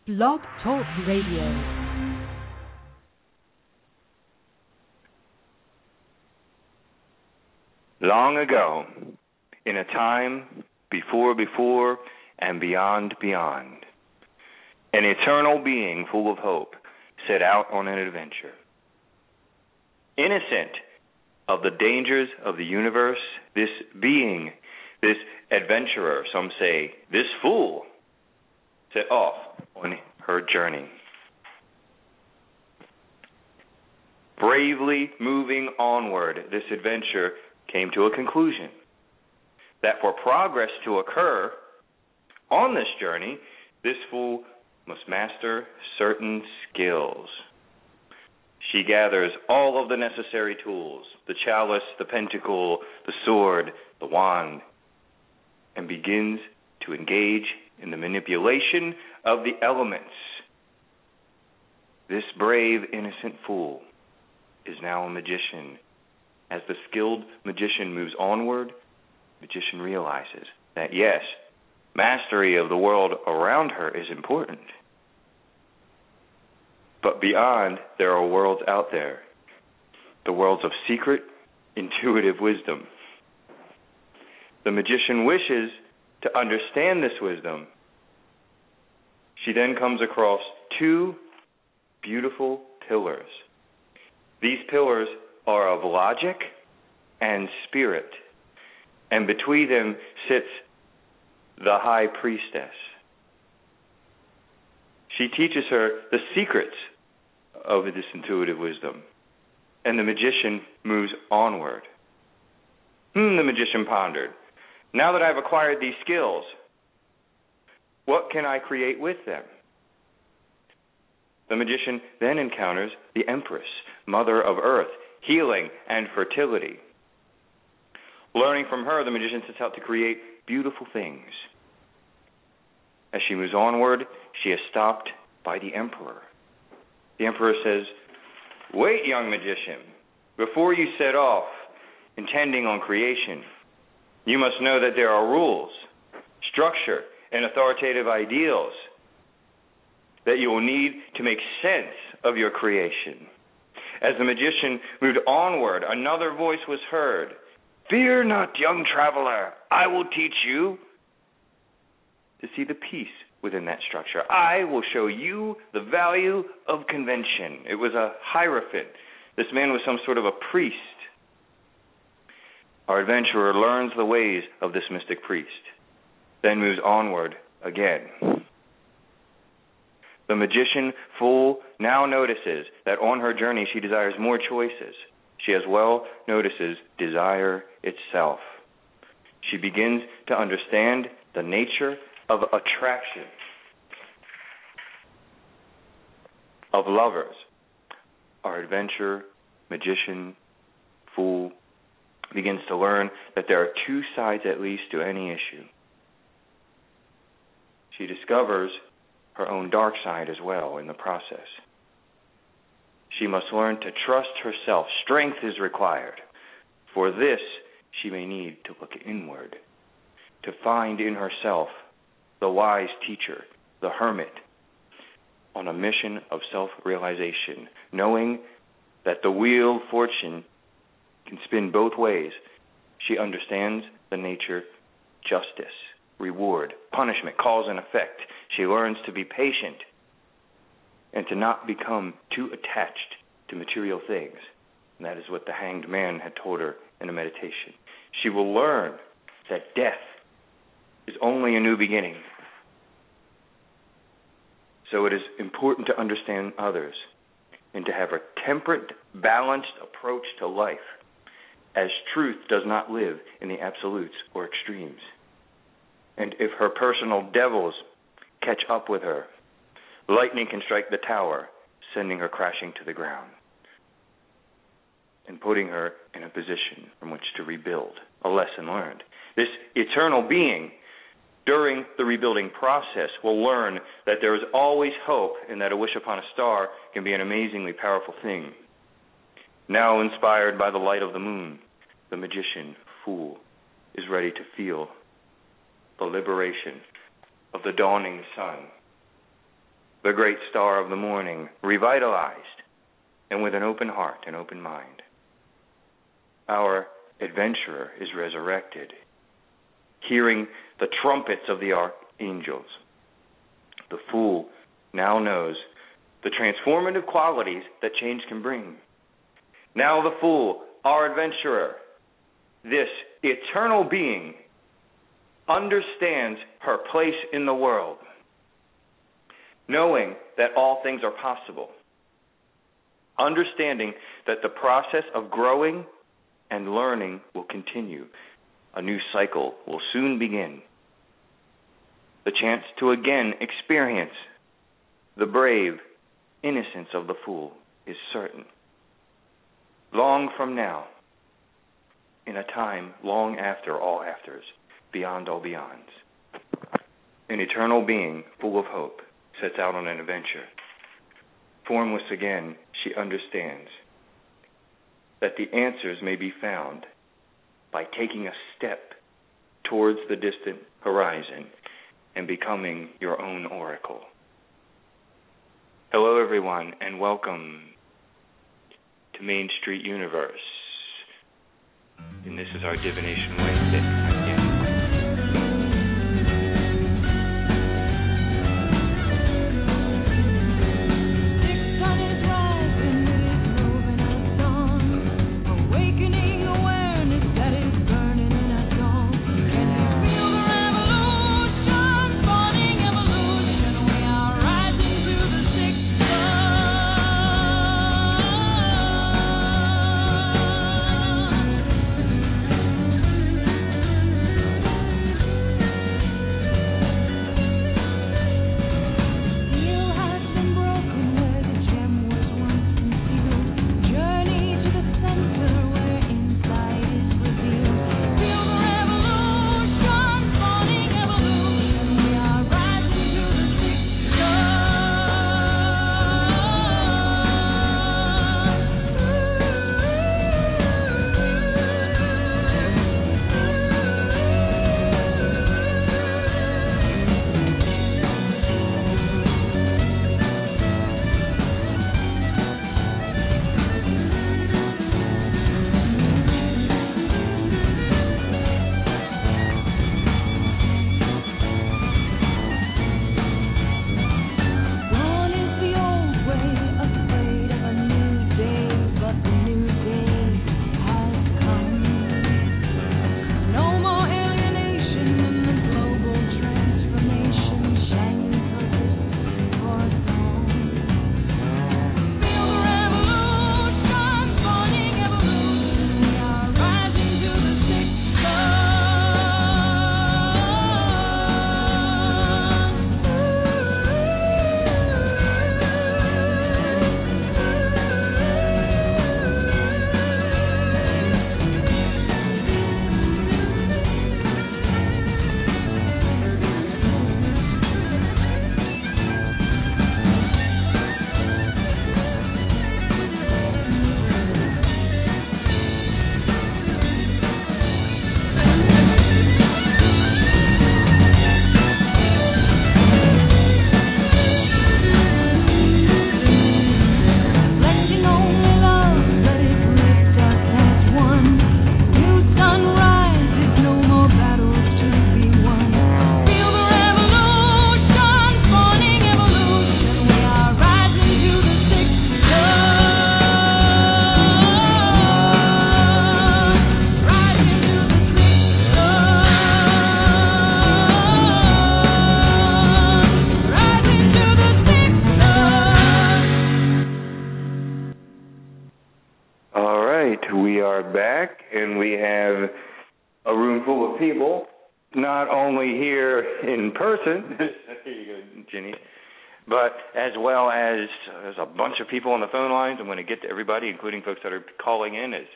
Blog Talk Radio. Long ago, in a time before, and beyond, an eternal being full of hope set out on an adventure. Innocent of the dangers of the universe, this being, this adventurer, some say this fool, set off on her journey. Bravely moving onward, this adventure came to a conclusion that for progress to occur on this journey, this fool must master certain skills. She gathers all of the necessary tools, the chalice, the pentacle, the sword, the wand, and begins to engage in the manipulation of the elements. This brave, innocent fool is now a magician. As the skilled magician moves onward, the magician realizes that, yes, mastery of the world around her is important. But beyond, there are worlds out there, the worlds of secret, intuitive wisdom. The magician wishes to understand this wisdom. She then comes across two beautiful pillars. These pillars are of logic and spirit, and between them sits the high priestess. She teaches her the secrets of this intuitive wisdom, and the magician moves onward. The magician pondered. Now that I've acquired these skills, what can I create with them? The magician then encounters the Empress, Mother of Earth, healing and fertility. Learning from her, the magician sets out to create beautiful things. As she moves onward, she is stopped by the Emperor. The Emperor says, "Wait, young magician, before you set off intending on creation, you must know that there are rules, structure, and authoritative ideals that you will need to make sense of your creation." As the magician moved onward, another voice was heard. "Fear not, young traveler, I will teach you to see the peace within that structure. I will show you the value of convention." It was a hierophant. This man was some sort of a priest. Our adventurer learns the ways of this mystic priest, then moves onward again. The magician fool now notices that on her journey she desires more choices. She as well notices desire itself. She begins to understand the nature of attraction, of lovers. Our adventurer, magician, fool begins to learn that there are two sides at least to any issue. She discovers her own dark side as well in the process. She must learn to trust herself. Strength is required. For this, she may need to look inward, to find in herself the wise teacher, the hermit, on a mission of self-realization, knowing that the wheel of fortune can spin both ways. She understands the nature, justice, reward, punishment, cause and effect. She learns to be patient and to not become too attached to material things. And that is what the hanged man had told her in a meditation. She will learn that death is only a new beginning. So it is important to understand others and to have a temperate, balanced approach to life, as truth does not live in the absolutes or extremes. And if her personal devils catch up with her, lightning can strike the tower, sending her crashing to the ground and putting her in a position from which to rebuild, a lesson learned. This eternal being, during the rebuilding process, will learn that there is always hope and that a wish upon a star can be an amazingly powerful thing. Now inspired by the light of the moon, the magician, fool, is ready to feel the liberation of the dawning sun. the great star of the morning, revitalized and with an open heart and open mind. Our adventurer is resurrected, hearing the trumpets of the archangels. The fool now knows the transformative qualities that change can bring. Now the fool, our adventurer, this eternal being, understands her place in the world, knowing that all things are possible, understanding that the process of growing and learning will continue. A new cycle will soon begin. The chance to again experience the brave innocence of the fool is certain. Long from now, in a time long after all afters, beyond all beyonds, an eternal being full of hope sets out on an adventure. Formless again, she understands that the answers may be found by taking a step towards the distant horizon and becoming your own oracle. Hello, everyone, and welcome to Main Street Universe. And this is our Divination Wednesday. People, not only here in person, there you go, Ginny, but as well as there's a bunch of people on the phone lines. I'm going to get to everybody, including folks that are calling in. As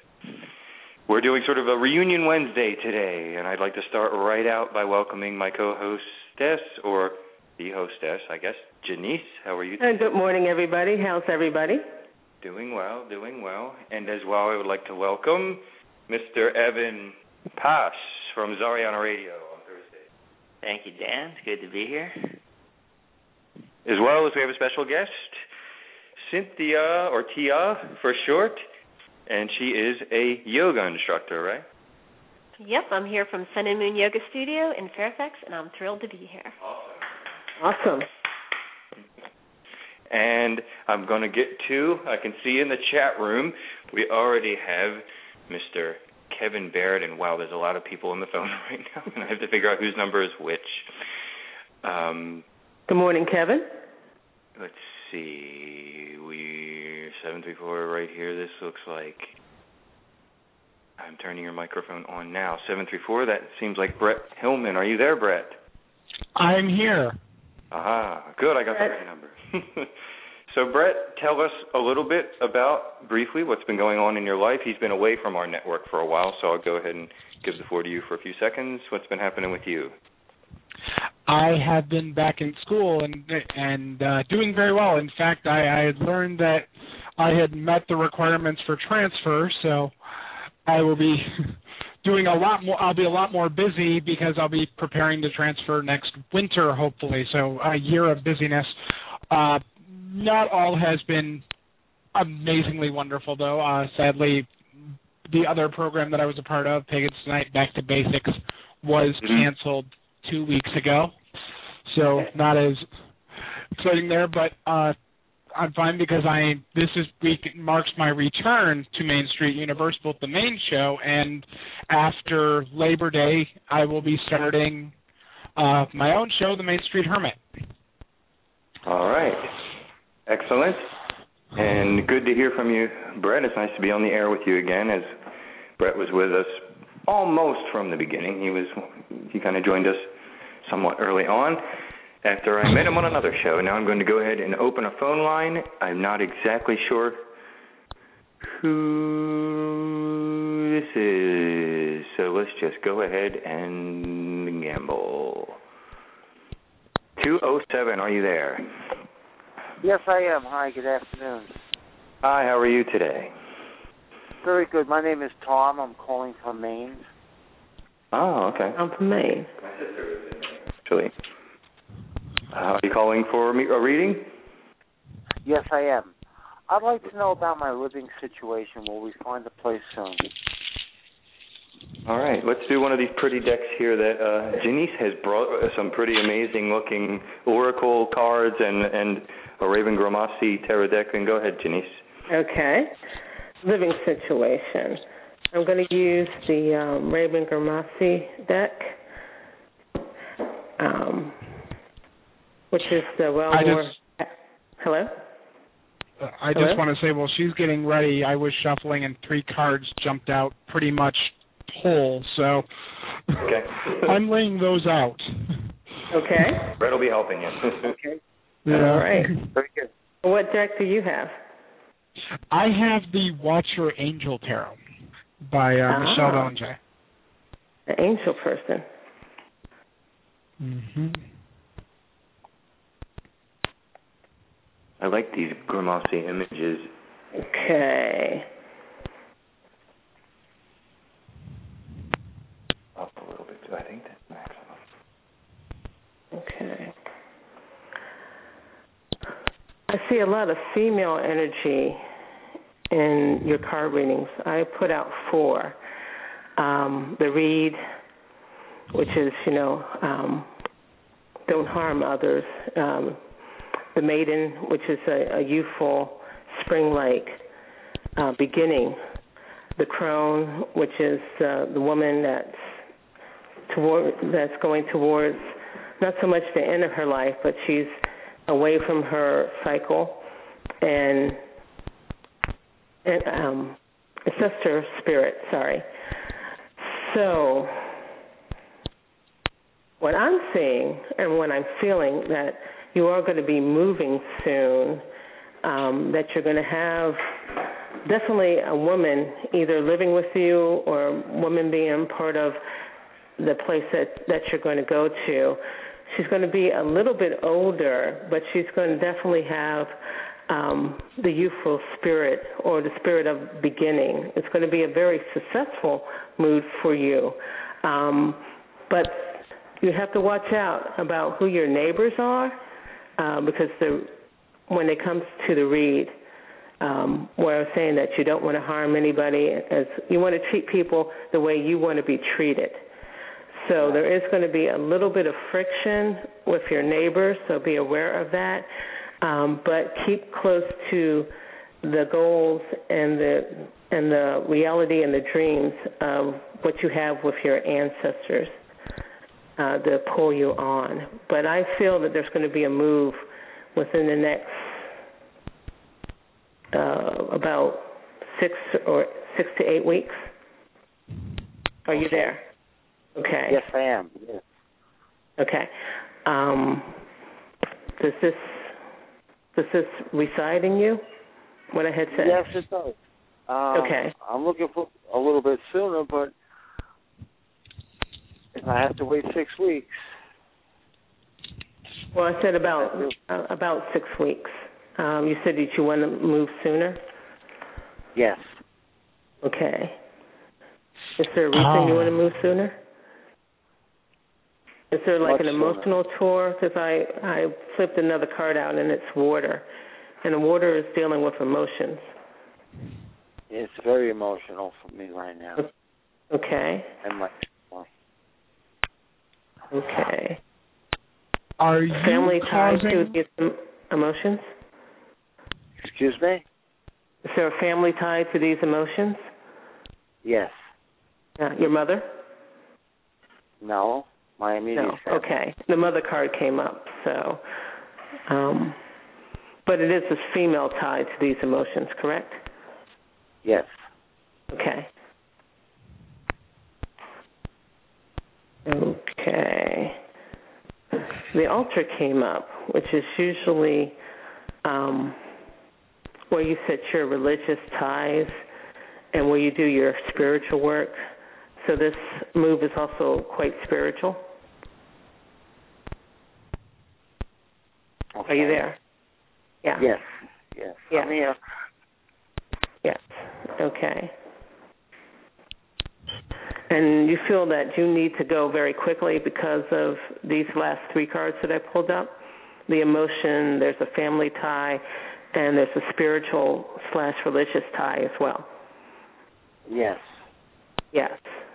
we're doing sort of a reunion Wednesday today, and I'd like to start right out by welcoming my co-hostess, or the hostess, I guess, Janice. How are you today? Good morning, everybody. How's everybody? Doing well, doing well. And as well, I would like to welcome Mr. Evan Pass from Zariana Radio on Thursday. Thank you, Dan. It's good to be here. as well as we have a special guest, Cynthia, or Tia for short, and she is a yoga instructor, right? Yep, I'm here from Sun and Moon Yoga Studio in Fairfax, and I'm thrilled to be here. Awesome. And I'm going to get to, I can see in the chat room, we already have Mr. Kevin Barrett, and wow, there's a lot of people on the phone right now, and I have to figure out whose number is which. Good morning, Kevin. Let's see, we're 734 right here. This looks like, I'm turning your microphone on now. 734, that seems like Brett Hillman. Are you there, Brett? I'm here. Aha, good, I got the right number. So, Brett, tell us a little bit about, briefly, what's been going on in your life. He's been away from our network for a while, so I'll go ahead and give the floor to you for a few seconds. What's been happening with you? I have been back in school and doing very well. In fact, I had learned that I had met the requirements for transfer, so I will be doing a lot more. I'll be a lot more busy because I'll be preparing to transfer next winter, hopefully. So a year of busyness. Not all has been amazingly wonderful, though. Sadly, the other program that I was a part of, Pagans Tonight Back to Basics, was canceled 2 weeks ago. So not as exciting there, but I'm fine because this week marks my return to Main Street Universal, the main show, and after Labor Day, I will be starting my own show, The Main Street Hermit. All right. Excellent. And good to hear from you, Brett. It's nice to be on the air with you again, as Brett was with us almost from the beginning. He kind of joined us somewhat early on after I met him on another show. Now I'm going to go ahead and open a phone line. I'm not exactly sure who this is, so let's just go ahead and gamble. 207, are you there? Yes, I am. Hi, good afternoon. Hi, how are you today? Very good. My name is Tom. I'm calling from Maine. Oh, okay. I'm from Maine. Actually. Are you calling for a reading? Yes, I am. I'd like to know about my living situation. Will we find a place soon? All right. Let's do one of these pretty decks here that Janice has brought some pretty amazing-looking oracle cards and a Raven Gramassi tarot deck. And go ahead, Janice. Okay. Living situation. I'm going to use the Raven Gramassi deck, which is the Hello? I just want to say, while she's getting ready, I was shuffling and 3 cards jumped out pretty much whole, so okay. I'm laying those out. Okay. Brett will be helping you. Okay. Yeah. All right. Very good. What deck do you have? I have the Watcher Angel Tarot by Michelle Bellinger. The angel person. Mm-hmm. I like these Gramassi images. Okay. Up a little bit, I think that's maximum. Okay. I see a lot of female energy in your card readings. I put out 4. The Reed, which is, don't harm others. The Maiden, which is a youthful, spring-like beginning. The Crone, which is the woman that's going towards not so much the end of her life, but she's away from her cycle, and ancestor spirit. Sorry. So what I'm seeing and what I'm feeling that you are going to be moving soon, that you're going to have definitely a woman either living with you or a woman being part of the place that you're going to go to. She's going to be a little bit older, but she's going to definitely have the youthful spirit or the spirit of beginning. It's going to be a very successful mood for you. But you have to watch out about who your neighbors are. because when it comes to the read, where I was saying that you don't want to harm anybody, as you want to treat people the way you want to be treated. So there is going to be a little bit of friction with your neighbors, so be aware of that. But keep close to the goals and the reality and the dreams of what you have with your ancestors to pull you on. But I feel that there's going to be a move within the next about 6 to 8 weeks. Are you there? Okay. Yes, I am. Yes. Okay. Does this reside in you? What I had said? Yes, it does. Okay. I'm looking for a little bit sooner, but if I have to wait 6 weeks. Well, I said about 6 weeks. You said that you want to move sooner? Yes. Okay. Is there a reason you want to move sooner? Is there like an emotional tour? Because I flipped another card out and it's water. And the water is dealing with emotions. It's very emotional for me right now. Okay. And okay. Are you family tied causing... to these emotions? Excuse me? Is there a family tied to these emotions? Yes. Your mother? No, my immediate family. Okay. The mother card came up, so... but it is a female tied to these emotions, correct? Yes. Okay. Okay. The altar came up, which is usually where you set your religious ties and where you do your spiritual work. So this move is also quite spiritual. Okay. Are you there? Yeah. Yes. Yes. Yeah. I'm here. Yes. Okay. And you feel that you need to go very quickly because of these last 3 cards that I pulled up? The emotion, there's a family tie, and there's a spiritual/religious tie as well. Yes. Yes.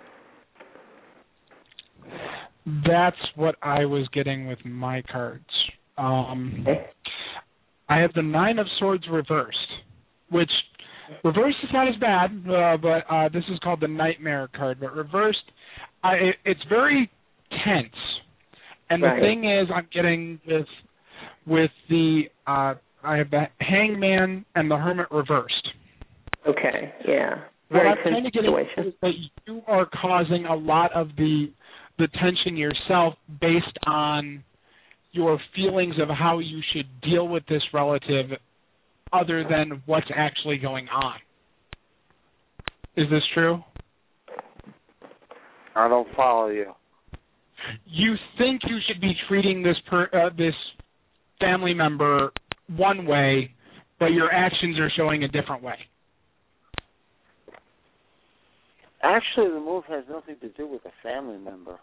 That's what I was getting with my cards. Okay. I have the 9 of Swords reversed, which reversed is not as bad, but this is called the Nightmare card. But reversed, it's very tense. And the thing is, I'm getting with the I have the Hangman and the Hermit reversed. Okay. Yeah. What Very I'm trying to get at is that you are causing a lot of the tension yourself based on your feelings of how you should deal with this relative other than what's actually going on. Is this true? I don't follow you. You think you should be treating this family member one way, but your actions are showing a different way. Actually, the move has nothing to do with a family member.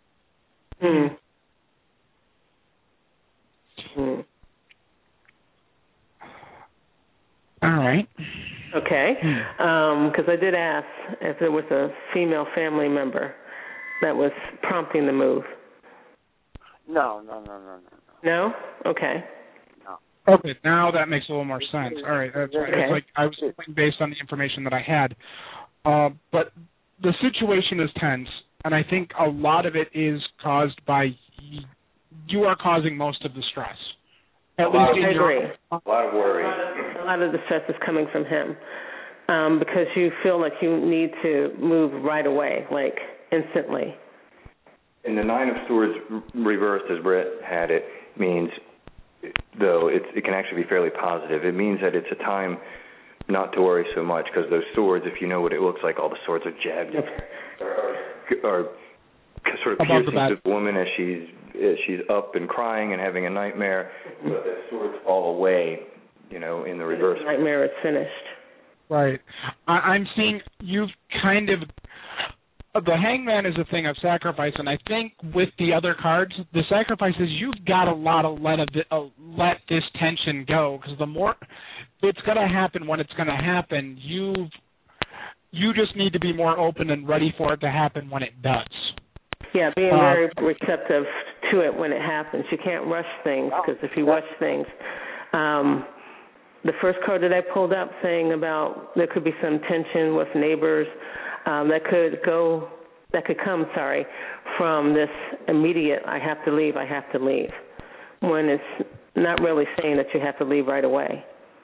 All right. Okay. Because I did ask if there was a female family member that was prompting the move. No. No? Okay. No. Okay, now that makes a little more sense. All right, that's right. It's like I was going based on the information that I had. But the situation is tense, and I think a lot of it is caused by you are causing most of the stress. At least I agree. A lot of worry. A lot of the stress is coming from him because you feel like you need to move right away, like instantly. And the 9 of Swords reversed, as Brett had it, means, though it can actually be fairly positive, it means that it's a time not to worry so much, because those swords, if you know what it looks like, all the swords are jabbed, are sort of piercing to the woman as she's up and crying and having a nightmare, but the swords fall away, in the reverse. The nightmare is finished. Right. I'm seeing you've kind of the hangman is a thing of sacrifice, and I think with the other cards, the sacrifice is you've got a lot of let this tension go, because the more it's going to happen when it's going to happen, you just need to be more open and ready for it to happen when it does. Yeah, being very receptive to it when it happens. You can't rush things, because if you rush things, the first card that I pulled up saying about there could be some tension with neighbors that could come from this immediate I have to leave, when it's not really saying that you have to leave right away.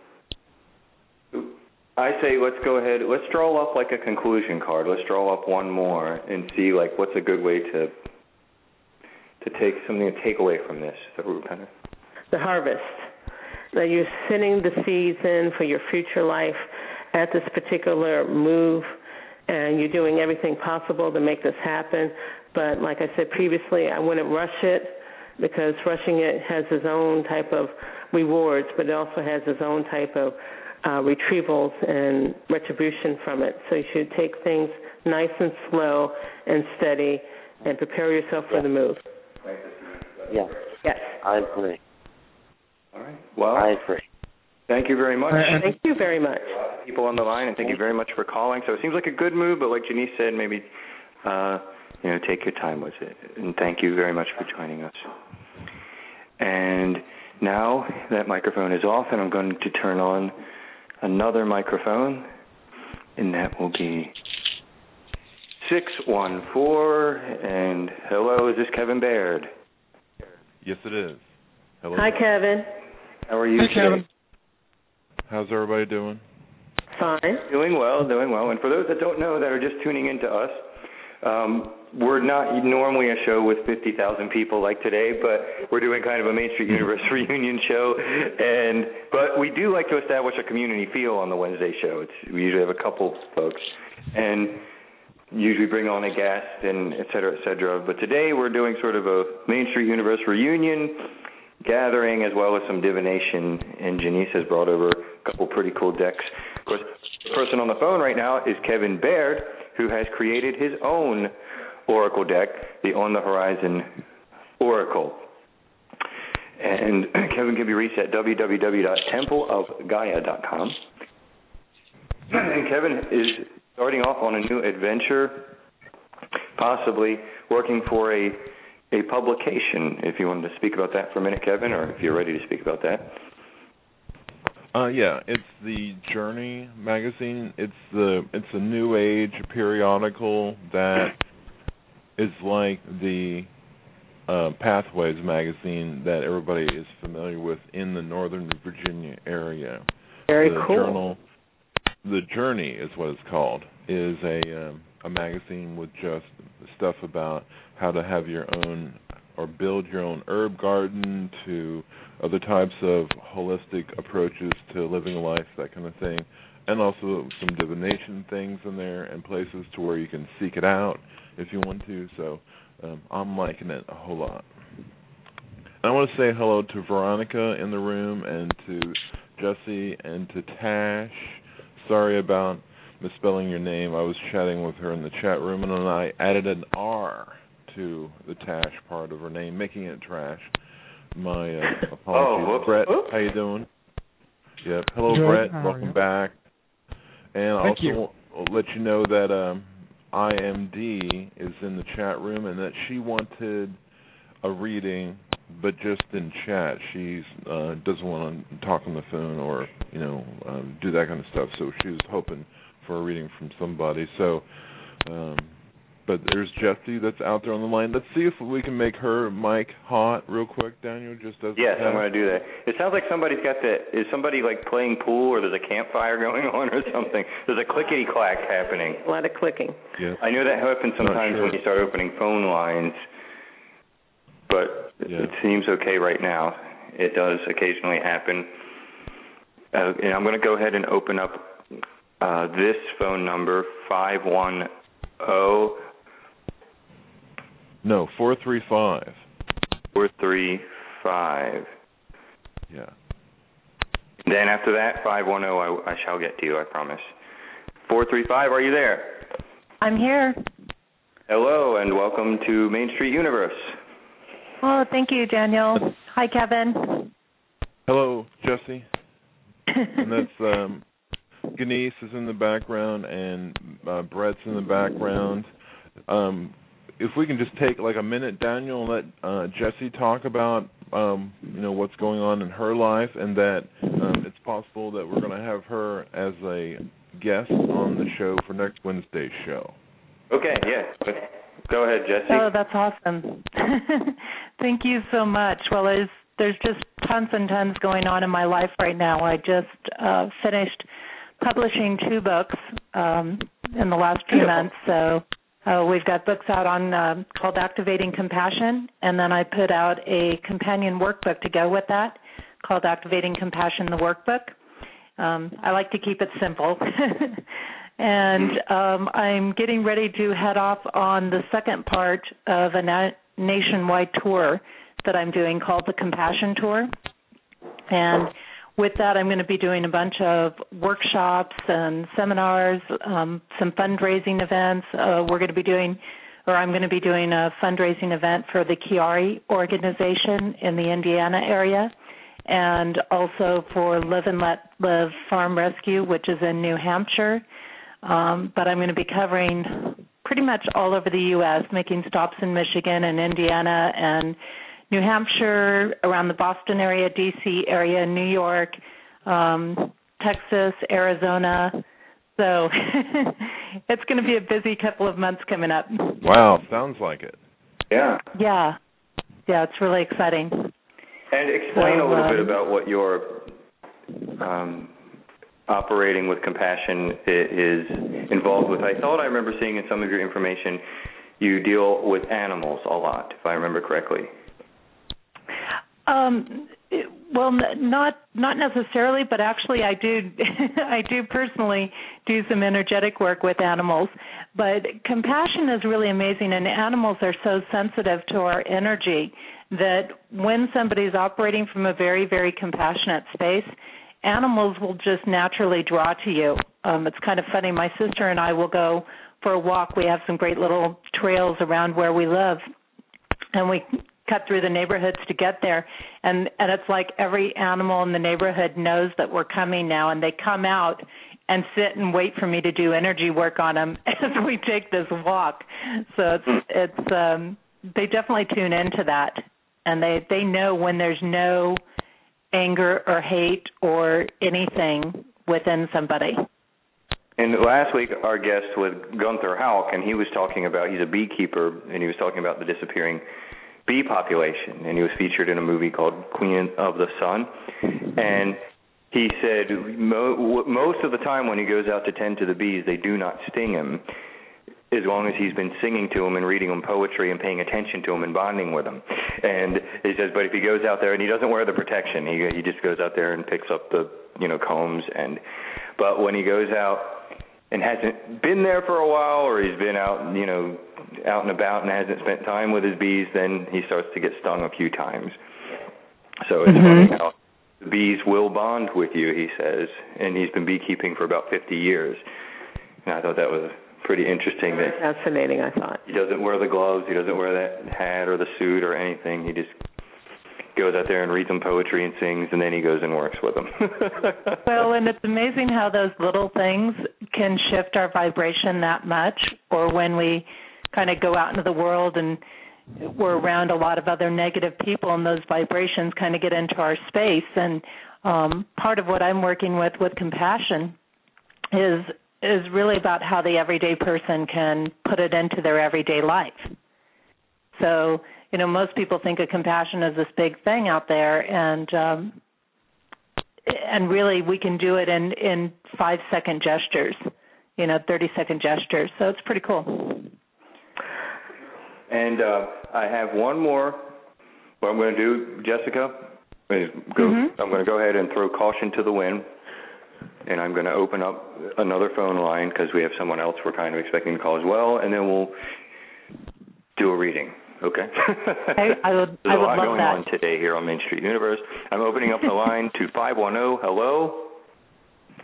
I say let's go ahead. Let's draw up like a conclusion card. Let's draw up one more and see like what's a good way to take something to take away from this. The harvest. That you're sending the seeds in for your future life at this particular move, and you're doing everything possible to make this happen. But like I said previously, I wouldn't rush it, because rushing it has its own type of rewards, but it also has its own type of retrievals and retribution from it. So you should take things nice and slow and steady and prepare yourself for the move. Yes. Yes. I agree. All right. Well, I agree. Thank you very much. Thank you very much. People on the line, and thank you very much for calling. So it seems like a good move, but like Janice said, maybe take your time with it. And thank you very much for joining us. And now that microphone is off, and I'm going to turn on another microphone, and that will be 614. And hello, is this Kevin Baird? Yes, it is. Hello. Hi, Kevin. How are you Hi, today? Kevin. How's everybody doing? Fine. Doing well. And for those that don't know that are just tuning in to us, we're not normally a show with 50,000 people like today, but we're doing kind of a Main Street Universe reunion show. But we do like to establish a community feel on the Wednesday show. We usually have a couple folks, and usually bring on a guest and et cetera, et cetera. But today we're doing sort of a Main Street Universe reunion gathering, as well as some divination, and Janice has brought over a couple pretty cool decks. Of course, the person on the phone right now is Kevin Baird, who has created his own Oracle deck, the On the Horizon Oracle. And Kevin can be reached at www.templeofgaia.com. And Kevin is starting off on a new adventure, possibly working for a publication. If you wanted to speak about that for a minute, Kevin, or if you're ready to speak about that. Yeah, it's the Journey magazine. It's a new age periodical that is like the Pathways magazine that everybody is familiar with in the Northern Virginia area. Very the cool. Journal, the Journey is what it's called, is a magazine with just stuff about how to have your own or build your own herb garden, to other types of holistic approaches to living life, that kind of thing, and also some divination things in there and places to where you can seek it out if you want to. So I'm liking it a whole lot. And I want to say hello to Veronica in the room, and to Jesse, and to Tash. Sorry about misspelling your name. I was chatting with her in the chat room, and then I added an R to the Tash part of her name, making it Trash. My apologies. Brett, how you doing? Yep. Hello, Good. Brett. How are Welcome you? back. And Thank also you. I'll let you know that IMD is in the chat room, and that she wanted a reading, but just in chat. She doesn't want to talk on the phone or do that kind of stuff. So she was hoping for a reading from somebody. So, but there's Jessie that's out there on the line. Let's see if we can make her mic hot real quick, Daniel. Just as Yes, I'm going to do that. It sounds like somebody's got is somebody like playing pool, or there's a campfire going on or something. There's a clickety-clack happening. A lot of clicking. Yeah. I know that happens sometimes when you start opening phone lines, but it seems okay right now. It does occasionally happen. And I'm going to go ahead and open up this phone number, 510. No, 435. 435. Yeah. Then after that, 510, I shall get to you, I promise. 435, are you there? I'm here. Hello, and welcome to Main Street Universe. Oh, thank you, Daniel. Hi, Kevin. Hello, Jesse. And that's Denise is in the background, and Brett's in the background. If we can just take like a minute, Daniel, and let Jesse talk about what's going on in her life, and that it's possible that we're going to have her as a guest on the show for next Wednesday's show. Okay, yeah. Go ahead, Jesse. Oh, that's awesome. Thank you so much. Well, there's just tons and tons going on in my life right now. I just finished publishing 2 books in the last few months. So we've got books out on called Activating Compassion, and then I put out a companion workbook to go with that called Activating Compassion, the workbook. I like to keep it simple. And I'm getting ready to head off on the second part of a nationwide tour that I'm doing called the Compassion Tour. And with that, I'm going to be doing a bunch of workshops and seminars, some fundraising events. I'm going to be doing a fundraising event for the Chiari organization in the Indiana area, and also for Live and Let Live Farm Rescue, which is in New Hampshire. But I'm going to be covering pretty much all over the U.S., making stops in Michigan and Indiana and New Hampshire, around the Boston area, D.C. area, New York, Texas, Arizona. So it's going to be a busy couple of months coming up. Wow, sounds like it. Yeah. Yeah, it's really exciting. And explain a little bit about what your operating with compassion is involved with. I thought I remember seeing in some of your information you deal with animals a lot, if I remember correctly. Well, not necessarily, but actually I do I do personally do some energetic work with animals. But compassion is really amazing, and animals are so sensitive to our energy that when somebody's operating from a very, very compassionate space, animals will just naturally draw to you. It's kind of funny. My sister and I will go for a walk. We have some great little trails around where we live, and we cut through the neighborhoods to get there. And it's like every animal in the neighborhood knows that we're coming now, and they come out and sit and wait for me to do energy work on them as we take this walk. So it's they definitely tune into that, and they know when there's no anger or hate or anything within somebody. And last week our guest was Gunther Hauck, and he was talking about, he's a beekeeper, and he was talking about the disappearing bee population, and he was featured in a movie called Queen of the Sun. And he said most of the time when he goes out to tend to the bees, they do not sting him, as long as he's been singing to them and reading them poetry and paying attention to them and bonding with them. And he says, but if he goes out there, and he doesn't wear the protection, he just goes out there and picks up the combs. But when he goes out and hasn't been there for a while, or he's been out out and about and hasn't spent time with his bees, then he starts to get stung a few times. So it's funny how the bees will bond with you, he says, and he's been beekeeping for about 50 years. And I thought that was pretty interesting. That fascinating, I thought. He doesn't wear the gloves, he doesn't wear that hat or the suit or anything. He just goes out there and reads them poetry and sings, and then he goes and works with them. Well, and it's amazing how those little things can shift our vibration that much, or when we kind of go out into the world and we're around a lot of other negative people, and those vibrations kind of get into our space. And part of what I'm working with compassion is really about how the everyday person can put it into their everyday life. So, most people think of compassion as this big thing out there, and really we can do it in 5-second gestures, 30-second gestures. So it's pretty cool. And I have one more. What I'm going to do, Jessica, is I'm going to go ahead and throw caution to the wind, and I'm going to open up another phone line because we have someone else we're kind of expecting to call as well, and then we'll do a reading. Okay. I would There's a lot love going that. on today here on Main Street Universe. I'm opening up the line to 510. Hello.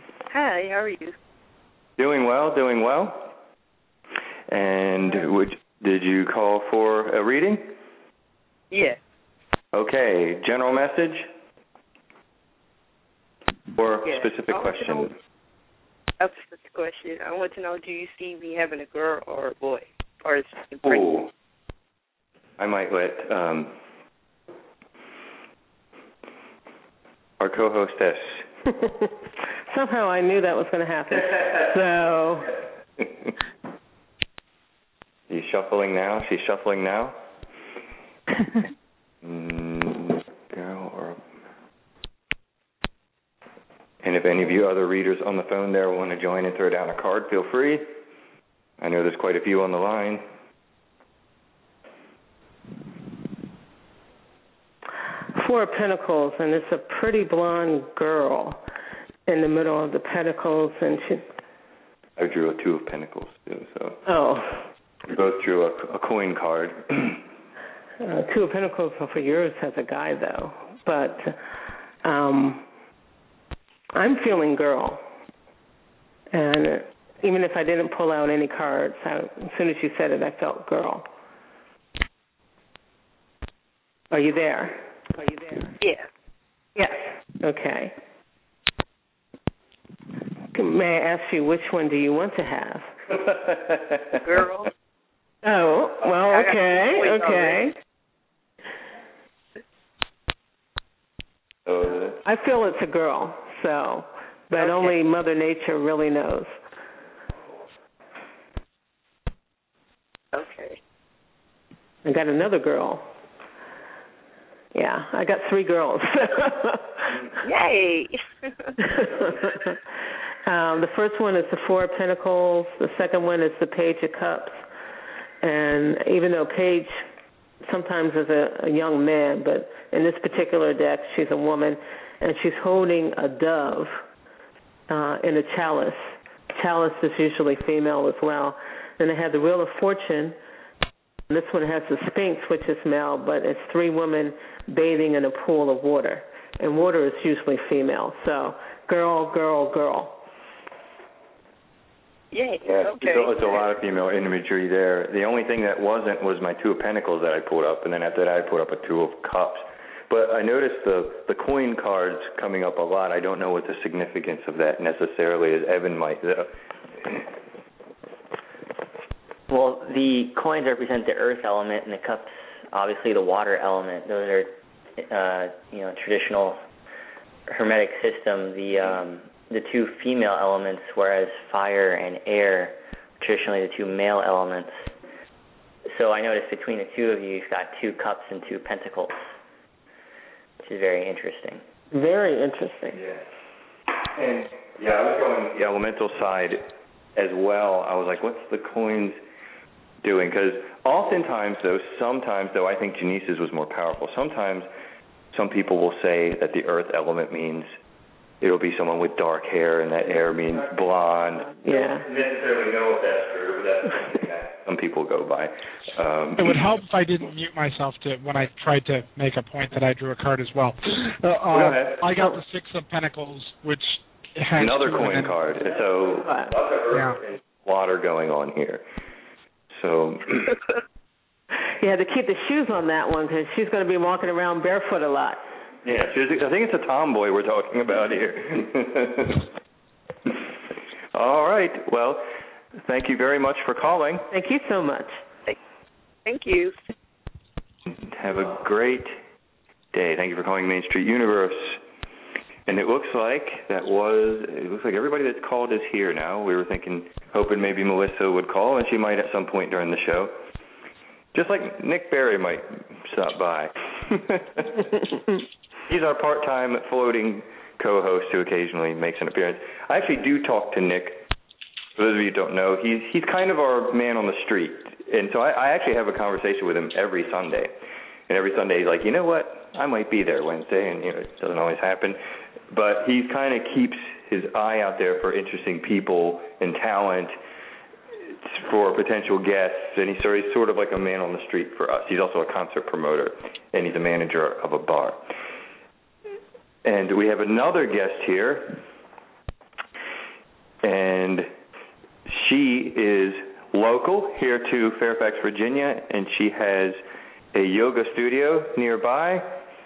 Hi. How are you? Doing well. And Did you call for a reading? Yeah. Okay. General message? Or specific question? A specific question. I want to know, do you see me having a girl or a boy? Or is it pregnant? Ooh. I might let our co-hostess. Somehow I knew that was going to happen. So. He's shuffling now. She's shuffling now. Girl or. And if any of you other readers on the phone there want to join and throw down a card, feel free. I know there's quite a few on the line. Four of Pentacles, and it's a pretty blonde girl in the middle of the Pentacles, and she. I drew a Two of Pentacles too, so. Oh. We both drew a coin card. Two of Pentacles for yours has a guy though, but I'm feeling girl, and even if I didn't pull out any cards, as soon as you said it, I felt girl. Are you there? Yeah. Yes. Okay. May I ask you, which one do you want to have? Girl. Oh, well, okay. I feel it's a girl, so, but only Mother Nature really knows. Okay. I got another girl. Yeah, I got three girls. Yay! The first one is the Four of Pentacles. The second one is the Page of Cups. And even though Page sometimes is a young man, but in this particular deck, she's a woman, and she's holding a dove in a chalice. Chalice is usually female as well. Then they have the Wheel of Fortune. This one has the Sphinx, which is male, but it's three women bathing in a pool of water. And water is usually female. So girl, girl, girl. Yay. Yeah, okay. It's a lot of female imagery there. The only thing that wasn't was my Two of Pentacles that I pulled up, and then after that I pulled up a Two of Cups. But I noticed the coin cards coming up a lot. I don't know what the significance of that necessarily is. Evan might, though. Well, the coins represent the earth element, and the cups, obviously, the water element. Those are, traditional Hermetic system. The two female elements, whereas fire and air, traditionally the two male elements. So I noticed between the two of you, you've got two cups and two pentacles, which is very interesting. Very interesting. Yeah. And I was going the elemental side as well. I was like, what's the coins doing? Because sometimes though, I think Janice's was more powerful. Sometimes some people will say that the earth element means it'll be someone with dark hair, and that hair means blonde. Yeah. I don't necessarily know if that's true, but that's something that some people go by. It would help if I didn't mute myself when I tried to make a point that I drew a card as well. I got the Six of Pentacles, which has another coin card. So lots of earth and water going on here. So you had to keep the shoes on that one because she's going to be walking around barefoot a lot. Yeah, I think it's a tomboy we're talking about here. All right. Well, thank you very much for calling. Thank you so much. Thank you. Have a great day. Thank you for calling Main Street Universe. And it looks like everybody that's called is here now. We were hoping maybe Melissa would call, and she might at some point during the show. Just like Nick Berry might stop by. He's our part-time floating co-host who occasionally makes an appearance. I actually do talk to Nick. For those of you who don't know, he's kind of our man on the street. And so I actually have a conversation with him every Sunday. And every Sunday he's like, you know what, I might be there Wednesday. And, it doesn't always happen. But he kind of keeps his eye out there for interesting people and talent for potential guests. And he's sort of like a man on the street for us. He's also a concert promoter, and he's a manager of a bar. And we have another guest here, and she is local here to Fairfax, Virginia, and she has a yoga studio nearby.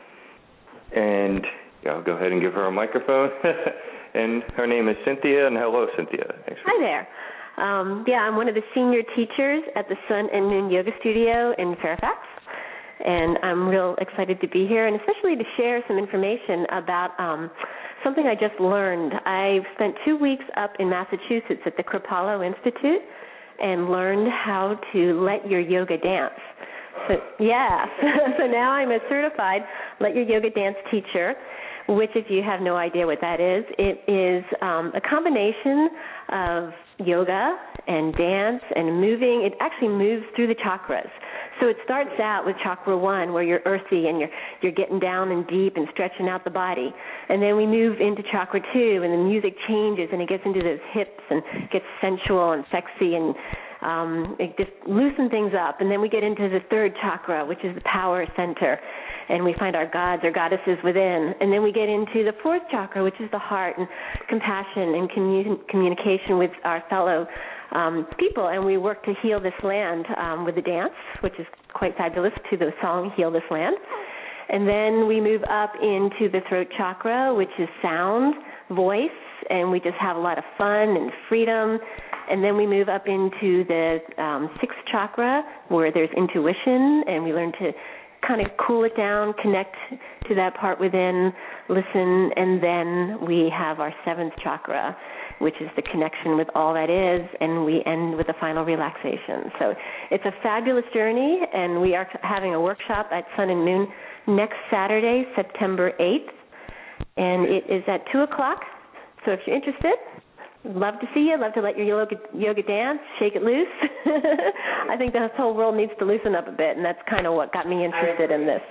And I'll go ahead and give her a microphone. And her name is Cynthia, and hello, Cynthia. Hi there. I'm one of the senior teachers at the Sun and Moon Yoga Studio in Fairfax, and I'm real excited to be here, and especially to share some information about something I just learned. I've spent 2 weeks up in Massachusetts at the Kripalu Institute and learned how to let your yoga dance. So now I'm a certified Let Your Yoga Dance teacher, which, if you have no idea what that is, it is a combination of yoga and dance and moving. It actually moves through the chakras. So it starts out with chakra 1, where you're earthy and you're getting down and deep and stretching out the body. And then we move into chakra 2, and the music changes, and it gets into those hips and gets sensual and sexy, and it just loosens things up. And then we get into the 3rd chakra, which is the power center, and we find our gods or goddesses within. And then we get into the 4th chakra, which is the heart and compassion and communication with our fellow people. And we work to heal this land with the dance, which is quite fabulous, to the song Heal This Land. And then we move up into the throat chakra, which is sound, voice, and we just have a lot of fun and freedom. And then we move up into the 6th chakra, where there's intuition, and we learn to kind of cool it down, connect to that part within, listen, and then we have our 7th chakra, which is the connection with all that is, and we end with a final relaxation. So it's a fabulous journey, and we are having a workshop at Sun and Moon next Saturday, September 8th, and it is at 2 o'clock. So if you're interested, love to see you. Love to let your yoga dance, shake it loose. I think the whole world needs to loosen up a bit, and that's kind of what got me interested in this.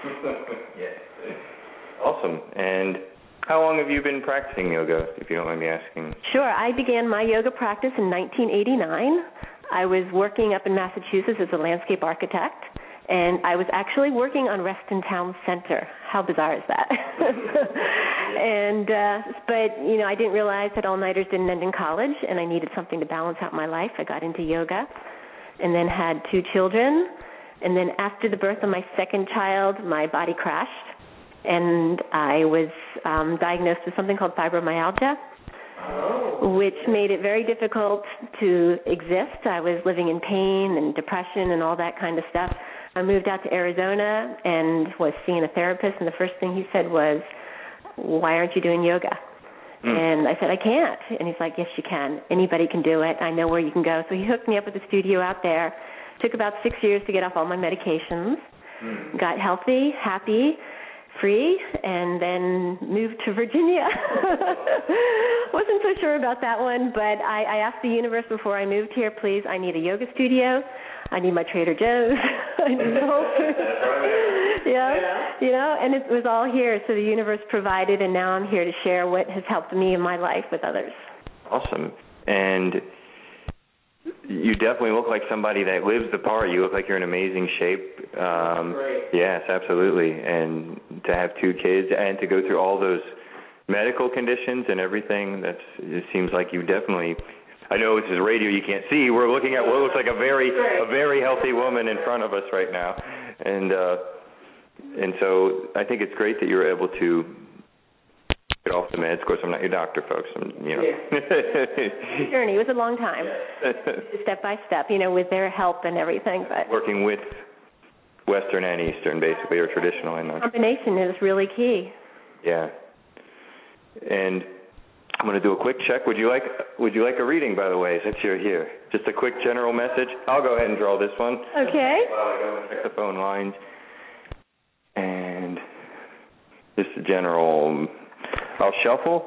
Awesome. And how long have you been practicing yoga, if you don't mind me asking? Sure. I began my yoga practice in 1989. I was working up in Massachusetts as a landscape architect, and I was actually working on Reston Town Center. How bizarre is that? But I didn't realize that all-nighters didn't end in college, and I needed something to balance out my life. I got into yoga and then had 2 children. And then after the birth of my 2nd child, my body crashed, and I was diagnosed with something called fibromyalgia, which made it very difficult to exist. I was living in pain and depression and all that kind of stuff. I moved out to Arizona and was seeing a therapist, and the first thing he said was, "Why aren't you doing yoga?" And I said, "I can't." And he's like, "Yes, you can. Anybody can do it. I know where you can go." So he hooked me up with a studio out there. Took about 6 years to get off all my medications. Got healthy, happy, free, and then moved to Virginia. Wasn't so sure about that one, but I asked the universe before I moved here, please, I need a yoga studio. I need my Trader Joe's. I need Whole Foods. And it was all here. So the universe provided, and now I'm here to share what has helped me in my life with others. Awesome. And you definitely look like somebody that lives the part. You look like you're in amazing shape. Yes, absolutely. And to have 2 kids and to go through all those medical conditions and everything, it seems like you definitely. I know this is radio, you can't see. We're looking at what looks like a very healthy woman in front of us right now, and so I think it's great that you were able to get off the meds. Of course, I'm not your doctor, folks. Journey. It was a long time, step by step, with their help and everything. But working with Western and Eastern, basically, or traditional and non. Combination is really key. Yeah, and I'm going to do a quick check. Would you like a reading, by the way, since you're here? Just a quick general message. I'll go ahead and draw this one. Okay. While I go and check the phone lines. And just a general, I'll shuffle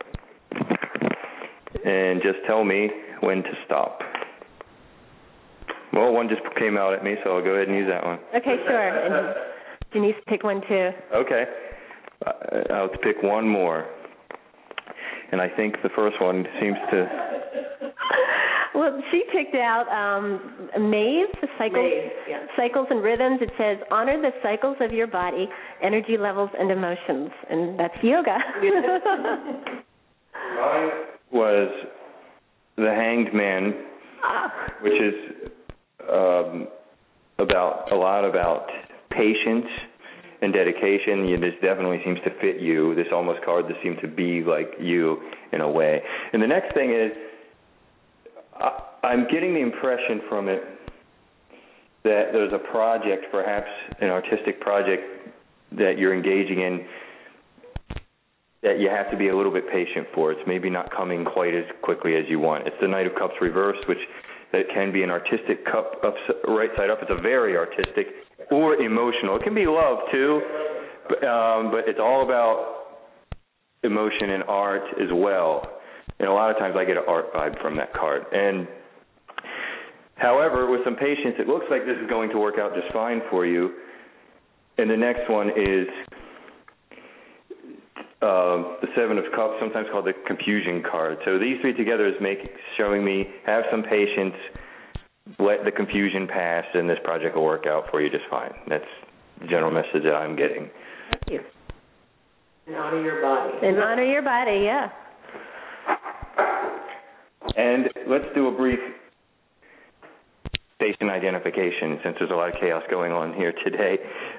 and just tell me when to stop. Well, one just came out at me, so I'll go ahead and use that one. Okay, sure. And Denise, pick one too. Okay. I'll pick one more. And I think the first one seems to... Well, she picked out Maze, the cycles and rhythms. It says, honor the cycles of your body, energy levels, and emotions. And that's yoga. Mine was the Hanged Man. which is about patience and dedication. This definitely seems to fit you. This almost card that seems to be like you in a way. And the next thing is, I'm getting the impression from it that there's a project, perhaps an artistic project that you're engaging in, that you have to be a little bit patient for. It's maybe not coming quite as quickly as you want. It's the Knight of Cups reversed, which that can be an artistic cup right side up. It's a very artistic or emotional. It can be love too, but it's all about emotion and art as well. And a lot of times I get an art vibe from that card. And however, with some patience, it looks like this is going to work out just fine for you. And the next one is the Seven of Cups, sometimes called the confusion card. So these three together is showing me, have some patience, let the confusion pass, and this project will work out for you just fine. That's the general message that I'm getting. Thank you. And honor your body. And honor your body, yeah. And let's do a brief station identification, since there's a lot of chaos going on here today.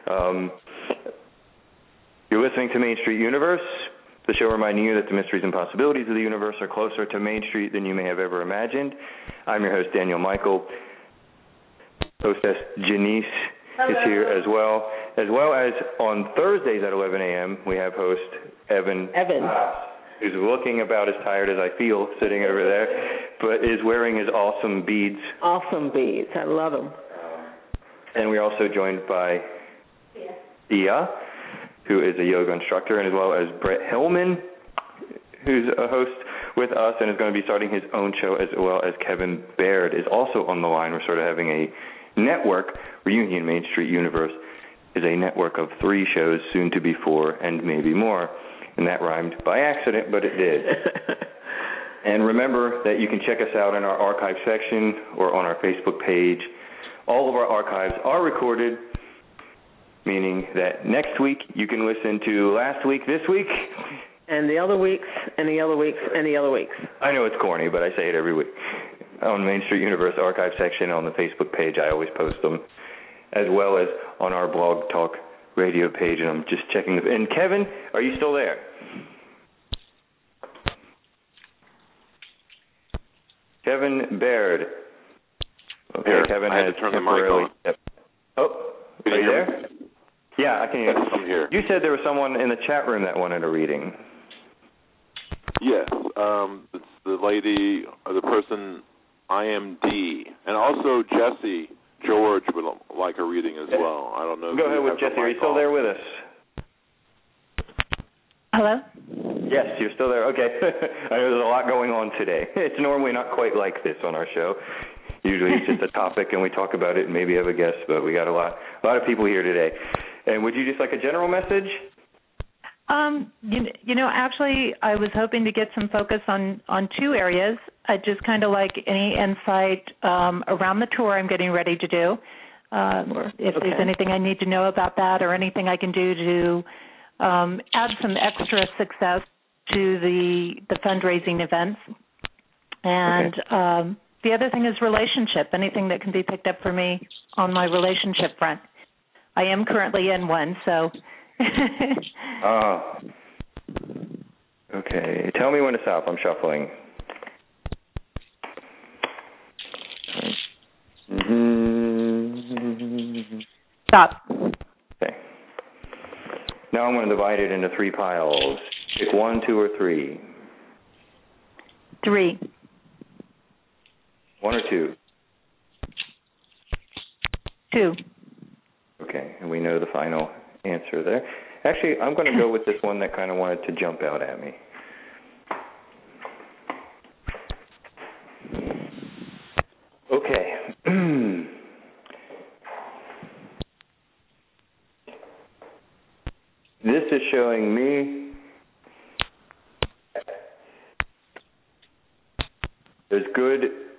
You're listening to Main Street Universe, the show reminding you that the mysteries and possibilities of the universe are closer to Main Street than you may have ever imagined. I'm your host, Daniel Michael. Hostess Janice is here as well as on Thursdays at 11 a.m. we have host Evan. Who's looking about as tired as I feel sitting over there, but is wearing his awesome beads. Awesome beads. I love them. And we're also joined by Ia, who is a yoga instructor, and as well as Brett Hillman, who's a host with us and is going to be starting his own show, as well as Kevin Baird is also on the line. We're sort of having a network. Reunion Main Street Universe is a network of 3 shows, soon to be 4, and maybe more. And that rhymed by accident, but it did. And remember that you can check us out in our archive section or on our Facebook page. All of our archives are recorded, meaning that next week you can listen to last week, this week. And the other weeks, and the other weeks, and the other weeks. I know it's corny, but I say it every week. On Main Street Universe archive section on the Facebook page, I always post them, as well as on our Blog Talk Radio page, and I'm just checking. And Kevin, are you still there? Kevin Baird. Okay, here. Kevin I had has to turn the mic on. Yep. Oh, can are you hear there? Me? Yeah, I can hear you. I'm here. You said there was someone in the chat room that wanted a reading. Yes, it's the lady, or the person, IMD, and also Jesse George would like a reading as well. I don't know. Go ahead with Jesse. Are you still there with us? Hello? Yes, you're still there. Okay. I know there's a lot going on today. It's normally not quite like this on our show. Usually it's just a topic and we talk about it and maybe have a guest, but we got a lot of people here today. And would you just like a general message? Actually, I was hoping to get some focus on 2 areas. I'd just kind of like any insight around the tour I'm getting ready to do. If there's anything I need to know about that or anything I can do to add some extra success to the fundraising events. And the other thing is relationship, anything that can be picked up for me on my relationship front. I am currently in one, so... Okay. Tell me when to stop. I'm shuffling. Stop. Okay. Now I'm going to divide it into 3 piles. Pick 1, 2, or 3. 3. 1 or 2? 2. Okay, and we know the final answer there. Actually, I'm going to go with this one that kind of wanted to jump out at me. Okay. This is showing me there's good.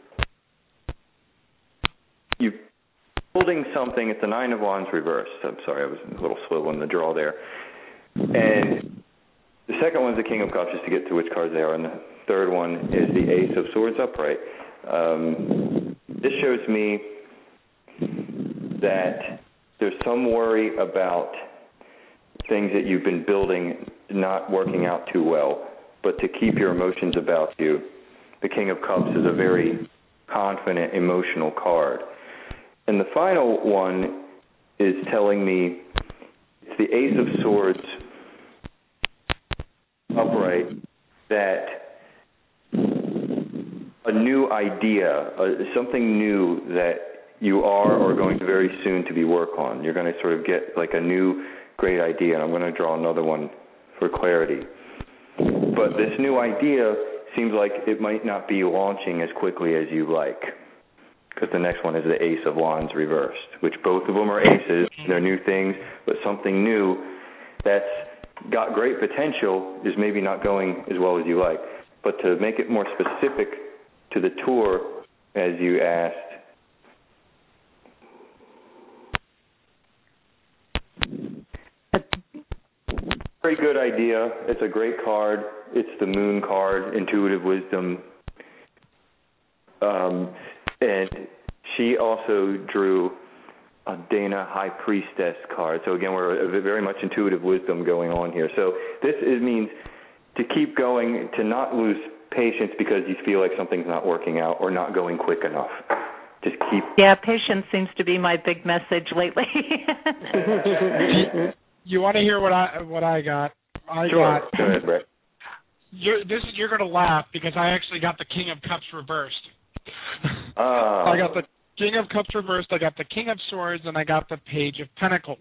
You're holding something. It's the 9 of Wands reversed. I'm sorry, I was a little slow on the draw there. And the second one's the King of Cups, just to get to which cards they are. And the third one is the Ace of Swords upright. this shows me that there's some worry about things that you've been building not working out too well, but to keep your emotions about you. The King of Cups is a very confident, emotional card. And the final one is telling me it's the Ace of Swords upright, that a new idea, something new that you are going to very soon to be work on. You're going to sort of get like a new great idea, and I'm going to draw another one for clarity. But this new idea seems like it might not be launching as quickly as you like, because the next one is the Ace of Wands reversed, which both of them are aces. They're new things, but something new that's got great potential is maybe not going as well as you like. But to make it more specific to the tour, as you asked, very good idea. It's a great card. It's the Moon card, Intuitive Wisdom. And she also drew a Dana High Priestess card. So again, we're very much Intuitive Wisdom going on here. So this means to keep going, to not lose patience because you feel like something's not working out or not going quick enough. Just keep. Yeah, patience seems to be my big message lately. You want to hear what I got? Sure. Go ahead, Brett. You're going to laugh because I actually got the King of Cups reversed. I got the King of Cups reversed, I got the King of Swords, and I got the Page of Pentacles.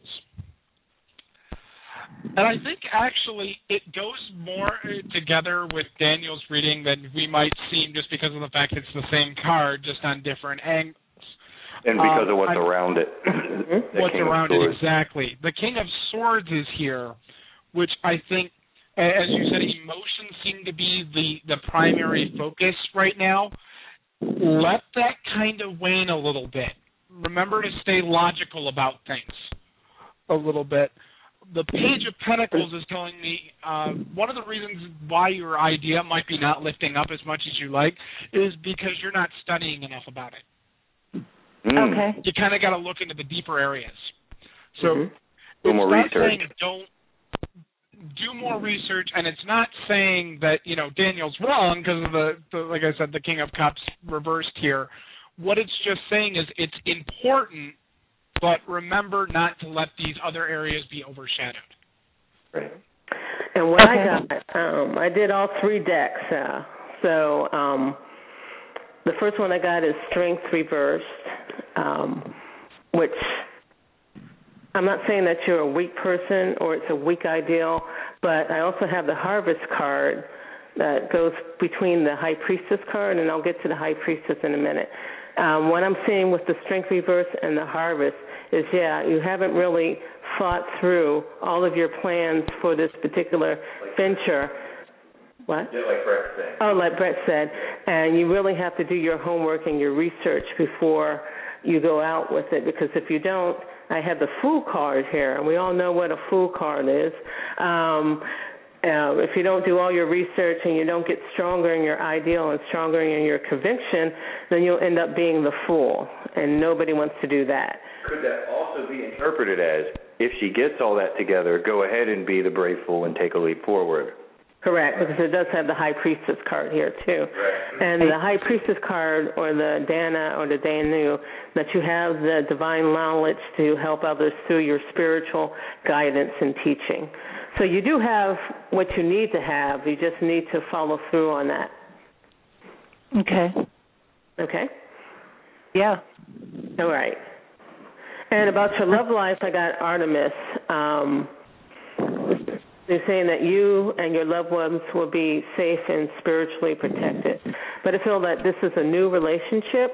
And I think actually it goes more together with Daniel's reading than we might seem, just because of the fact it's the same card, just on different angles. And because of what's around it. What's around it, exactly. The King of Swords is here, which I think, as you said, emotions seem to be the primary focus right now. Let that kind of wane a little bit. Remember to stay logical about things a little bit. The Page of Pentacles is telling me one of the reasons why your idea might be not lifting up as much as you like is because you're not studying enough about it. Okay. You kind of got to look into the deeper areas. So do more research. Saying don't do more research, and it's not saying that Daniel's wrong because of the like I said, the King of Cups reversed here. What it's just saying is it's important, but remember not to let these other areas be overshadowed. Right. And what I got, I did all three decks. So the first one I got is Strength reversed, which I'm not saying that you're a weak person or it's a weak ideal, but I also have the Harvest card that goes between the High Priestess card, and I'll get to the High Priestess in a minute. What I'm seeing with the Strength reverse and the Harvest is, you haven't really thought through all of your plans for this particular venture. What? Yeah, like Brett said. Oh, like Brett said. And you really have to do your homework and your research before you go out with it, because if you don't, I have the Fool card here, and we all know what a Fool card is. If you don't do all your research and you don't get stronger in your ideal and stronger in your conviction, then you'll end up being the fool, and nobody wants to do that. Could that also be interpreted as, if she gets all that together, go ahead and be the brave fool and take a leap forward? Correct, because it does have the High Priestess card here, too. Right. And the High Priestess card, or the Dana or the Danu, that you have the divine knowledge to help others through your spiritual guidance and teaching. So you do have what you need to have. You just need to follow through on that. Okay. Okay? Yeah. All right. And about your love life, I got Artemis. They're saying that you and your loved ones will be safe and spiritually protected. But I feel that this is a new relationship.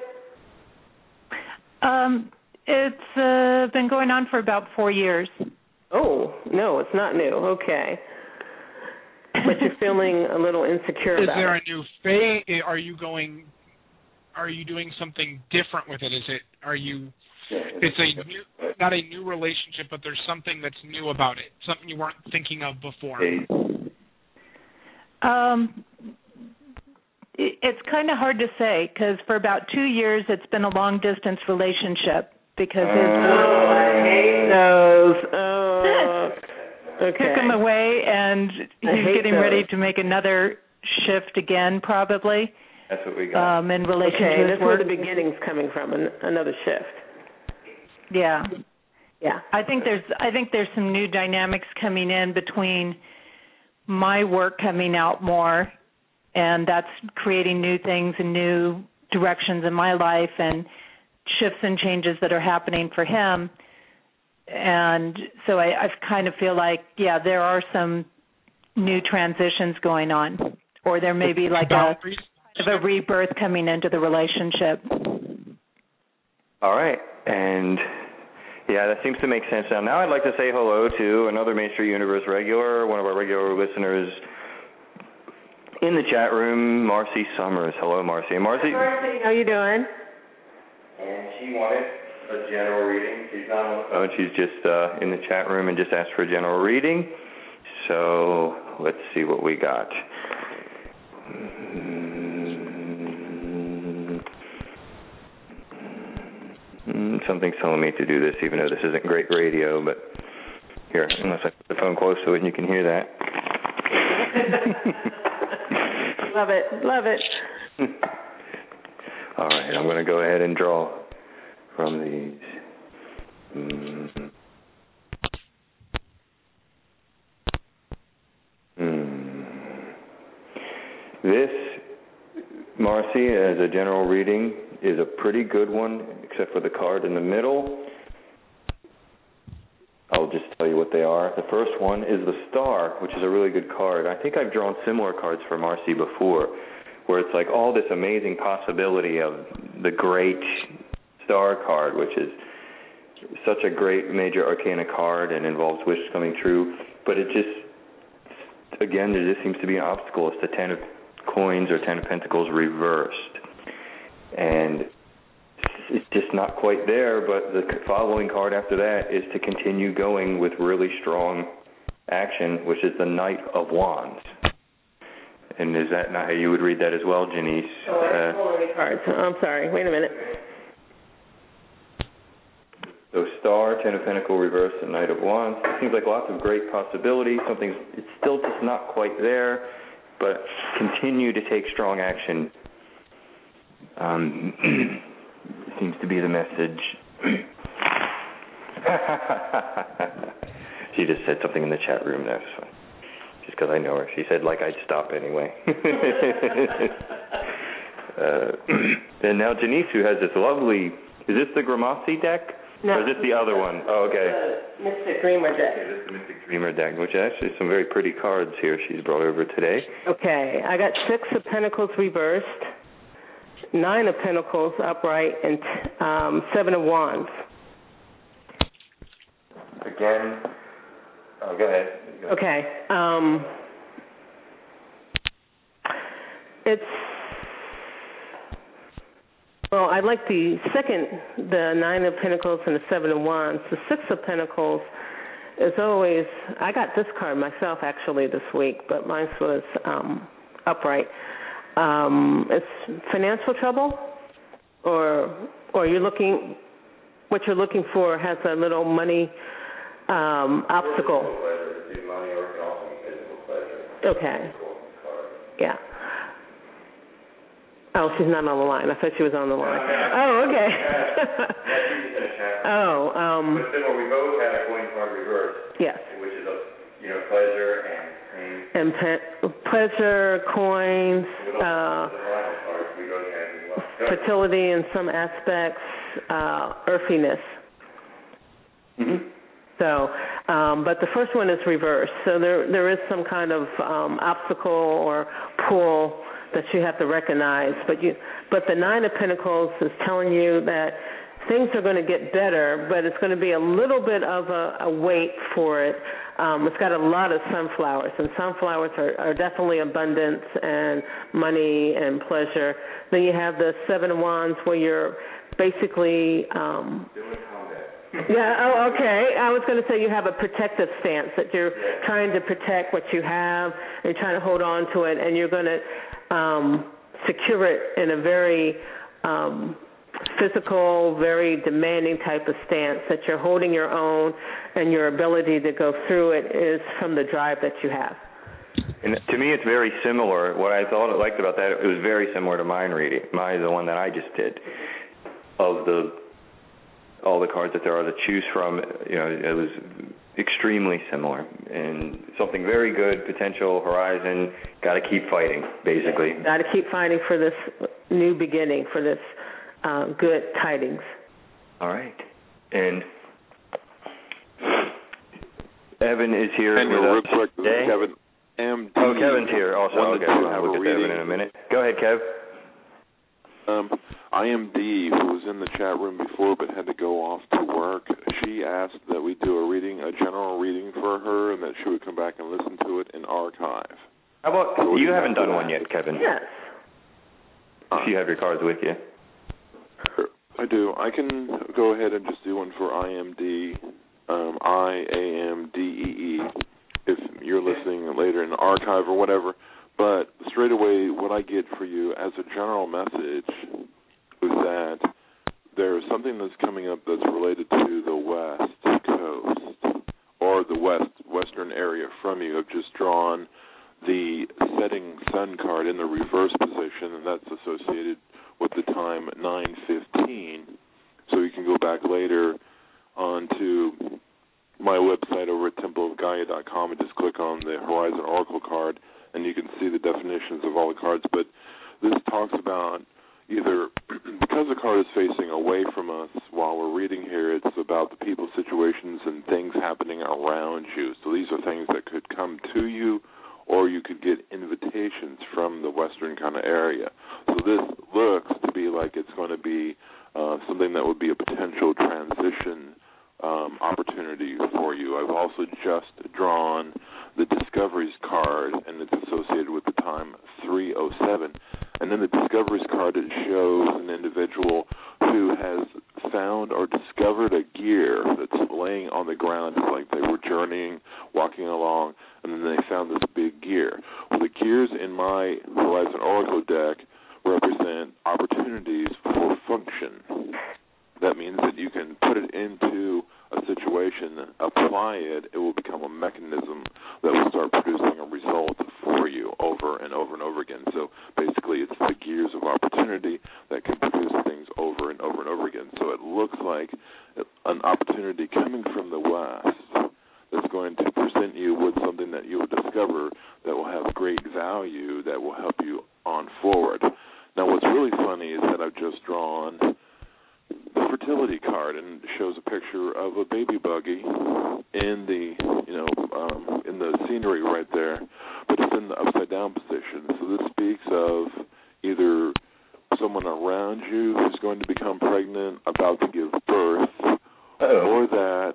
It's been going on for about 4 years. Oh, no, it's not new. Okay. But you're feeling a little insecure about it. Is there a new phase? Are you doing something different with it? It's not a new relationship, but there's something that's new about it, something you weren't thinking of before. it's kind of hard to say because for about 2 years it's been a long-distance relationship because I hate those. Okay. Took him away, and he's getting ready to make another shift again, probably. That's what we got. In relation to his that's work. where the beginning's coming from, another shift. Yeah. Yeah. I think there's some new dynamics coming in between my work coming out more, and that's creating new things and new directions in my life and shifts and changes that are happening for him. And so I kind of feel like, there are some new transitions going on, or there may be like a rebirth coming into the relationship. All right. And, that seems to make sense. Now I'd like to say hello to another Main Street Universe regular, one of our regular listeners in the chat room, Marcy Summers. Hello, Marcy. Marcy, how you doing? And she wanted a general reading. She's not on the phone. She's just in the chat room and just asked for a general reading. So let's see what we got. Something's telling me to do this, even though this isn't great radio, but here, unless I put the phone close to it and you can hear that. Love it. All right, I'm going to go ahead and draw from these. This, Marcy, as a general reading, is a pretty good one, except for the card in the middle. I'll just tell you what they are. The first one is the Star, which is a really good card. I think I've drawn similar cards for Marcy before, where it's like all this amazing possibility of the great Star card, which is such a great major arcana card and involves wishes coming true. But it just, again, there just seems to be an obstacle. It's the 10 of coins or 10 of pentacles reversed. And it's just not quite there, but the following card after that is to continue going with really strong action, which is the Knight of Wands. And is that not how you would read that as well, Janice? I'm pulling cards. I'm sorry. Wait a minute. So Star, 10 of Pentacles reversed, and Knight of Wands. It seems like lots of great possibilities. It's still just not quite there, but continue to take strong action. Seems to be the message. She just said something in the chat room. That's fine. Just because I know her. She said, I'd stop anyway. And now Janice, who has this lovely, is this the Gramassi deck? No. Or is this the other one? Oh, okay. Mystic Dreamer deck. Okay, this is the Mystic Dreamer deck, which actually some very pretty cards here she's brought over today. Okay, I got 6 of Pentacles reversed, 9 of Pentacles upright, and 7 of Wands. Again, go ahead. Okay. I like the 9 of Pentacles and the 7 of Wands. The 6 of Pentacles is always, I got this card myself actually this week, but mine was upright. It's financial trouble, or you're looking, what you're looking for has a little money obstacle. Okay. Yeah. Oh, she's not on the line. I thought she was on the line. Oh, okay. But then we both had a coin card reversed. Yes. Which is pleasure and pain. And pleasure, coins, fertility in some aspects, earthiness. Mm-hmm. So, but the first one is reversed. So there is some kind of obstacle or pull that you have to recognize. But the 9 of Pentacles is telling you that things are going to get better, but it's going to be a little bit of a wait for it. It's got a lot of sunflowers, and sunflowers are definitely abundance and money and pleasure. Then you have the 7 of Wands where you're basically... Yeah, oh, okay. I was going to say you have a protective stance, that you're trying to protect what you have and trying to hold on to it, and you're going to secure it in a very physical, very demanding type of stance, that you're holding your own and your ability to go through it is from the drive that you have. And to me, it's very similar. What I liked about that, it was very similar to mind reading. The one that I just did, of all the cards that there are to choose from. It was extremely similar, and something very good, potential, horizon. Got to keep fighting, basically. Got to keep fighting for this new beginning, for this good tidings. All right, and Evan is here with us real quick, today. Kevin. MD. Oh, Kevin's here also. Okay, we'll have a look at Evan in a minute. Go ahead, Kev. IMD, who was in the chat room before but had to go off to work, she asked that we do a general reading for her, and that she would come back and listen to it in archive. How about, you haven't done one yet, Kevin? Yes. If you have your cards with you. I do. I can go ahead and just do one for IMD, IAMDEE, if you're listening later in the archive or whatever. But straight away, what I get for you as a general message is that there's something that's coming up that's related to the West Coast or the western area from you. I've just drawn the setting sun card in the reverse position, and that's associated with the time 9:15. So you can go back later onto my website over at templeofgaia.com and just click on the Horizon Oracle card, and you can see the definitions of all the cards. But this talks about either, because the card is facing away from us while we're reading here, it's about the people, situations, and things happening around you. So these are things that could come to you, or you could get invitations from the western kind of area. So this looks to be like it's going to be something that would be a potential transition opportunity for you. I've also just drawn the Discoveries card, and it's associated with the time 3:07. And then the Discoveries card, it shows an individual who has found or discovered a gear that's laying on the ground. It's like they were journeying, walking along, and then they found this big gear. Well, the gears in my Horizon Oracle deck represent opportunities for function. That means that you can put it into a situation, apply it, it will become a mechanism that will start producing a result for you over and over and over again. So basically it's the gears of opportunity that can produce things over and over and over again. So it looks like an opportunity coming from the West that's going to present you with something that you will discover that will have great value, that will help you on forward. Now what's really funny is that I've just drawn the fertility card, and it shows a picture of a baby buggy in the in the scenery right there, but it's in the upside down position. So this speaks of either someone around you who's going to become pregnant, about to give birth, or that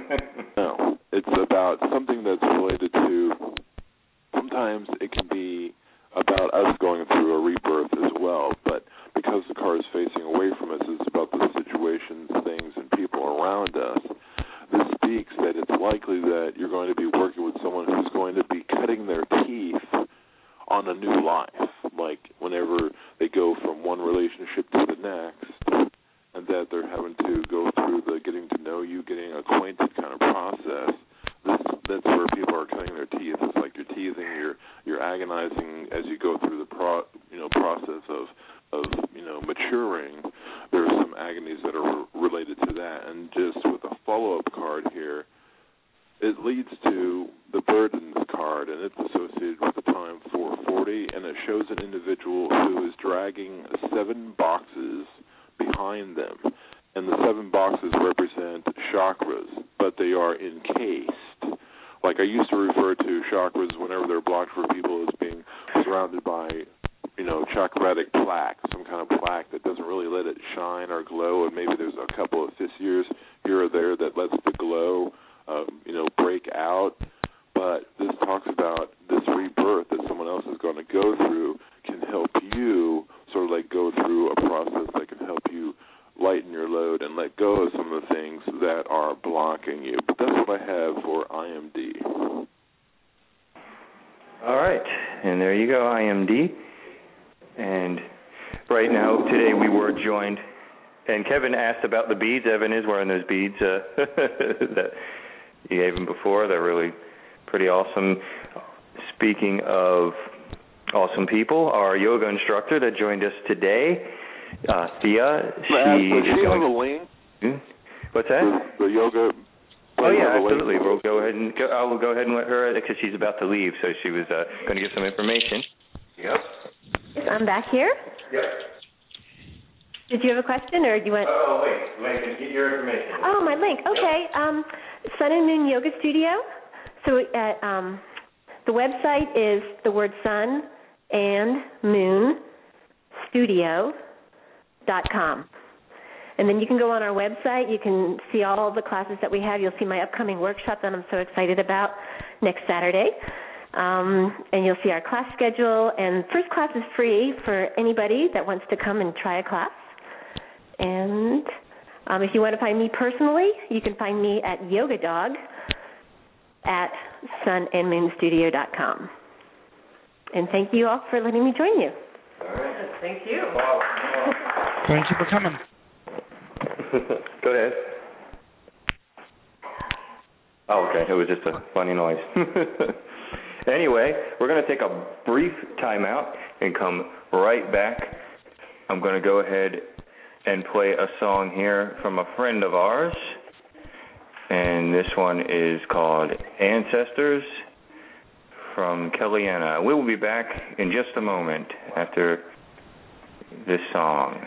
it's about something that's related to. Sometimes it can be about us going through a rebirth as well, but because the card is facing away from us, it's about the situations, things, and people around us. This speaks that it's likely that you're going to be working with someone who's going to be cutting their teeth on a new life, like whenever they go from one relationship to the next, and that they're having to go through the getting to know you, getting acquainted kind of process. That's where people are cutting their teeth. It's like you're teething, you're agonizing as you go through the process of maturing. There are some agonies that are related to that. And just with a follow-up card here, it leads to the burdens card, and it's associated with the time 4:40, and it shows an individual who is dragging 7 boxes behind them. And the 7 boxes represent chakras, but they are encased. Like I used to refer to chakras whenever they're blocked for people as being surrounded by, chakratic plaque, some kind of plaque that doesn't really let it shine or glow, and maybe there's a couple of fissures here or there that lets the glow, break out. But this talks about this rebirth that someone else is going to go through can help you sort of like go through a process that can help you lighten your load and let go of some of the things that are blocking you. But that's what I have for IMD. All right, and there you go, IMD. And right now, today we were joined, and Kevin asked about the beads. Evan is wearing those beads that he gave him before. They're really pretty awesome. Speaking of awesome people, our yoga instructor that joined us today, Thea. Does she have a link? What's that? The yoga. Oh yeah, absolutely. We'll go ahead and I will go ahead and let her, because she's about to leave, so she was going to give some information. Yep. I'm back here. Yep. Did you have a question, or do you want? Oh wait, get your information. Oh, my link. Okay. Sun and Moon Yoga Studio. So the website is the word sun and moon studio.com. And then you can go on our website. You can see all the classes that we have. You'll see my upcoming workshop that I'm so excited about next Saturday. And you'll see our class schedule. And first class is free for anybody that wants to come and try a class. And if you want to find me personally, you can find me at YogaDog at sunandmoonstudio.com. And thank you all for letting me join you. All right. Thank you. Thank you for coming. Go ahead. Oh, okay. It was just a funny noise. Anyway, we're going to take a brief timeout and come right back. I'm going to go ahead and play a song here from a friend of ours. And this one is called Ancestors from Kellyanna. We will be back in just a moment after this song.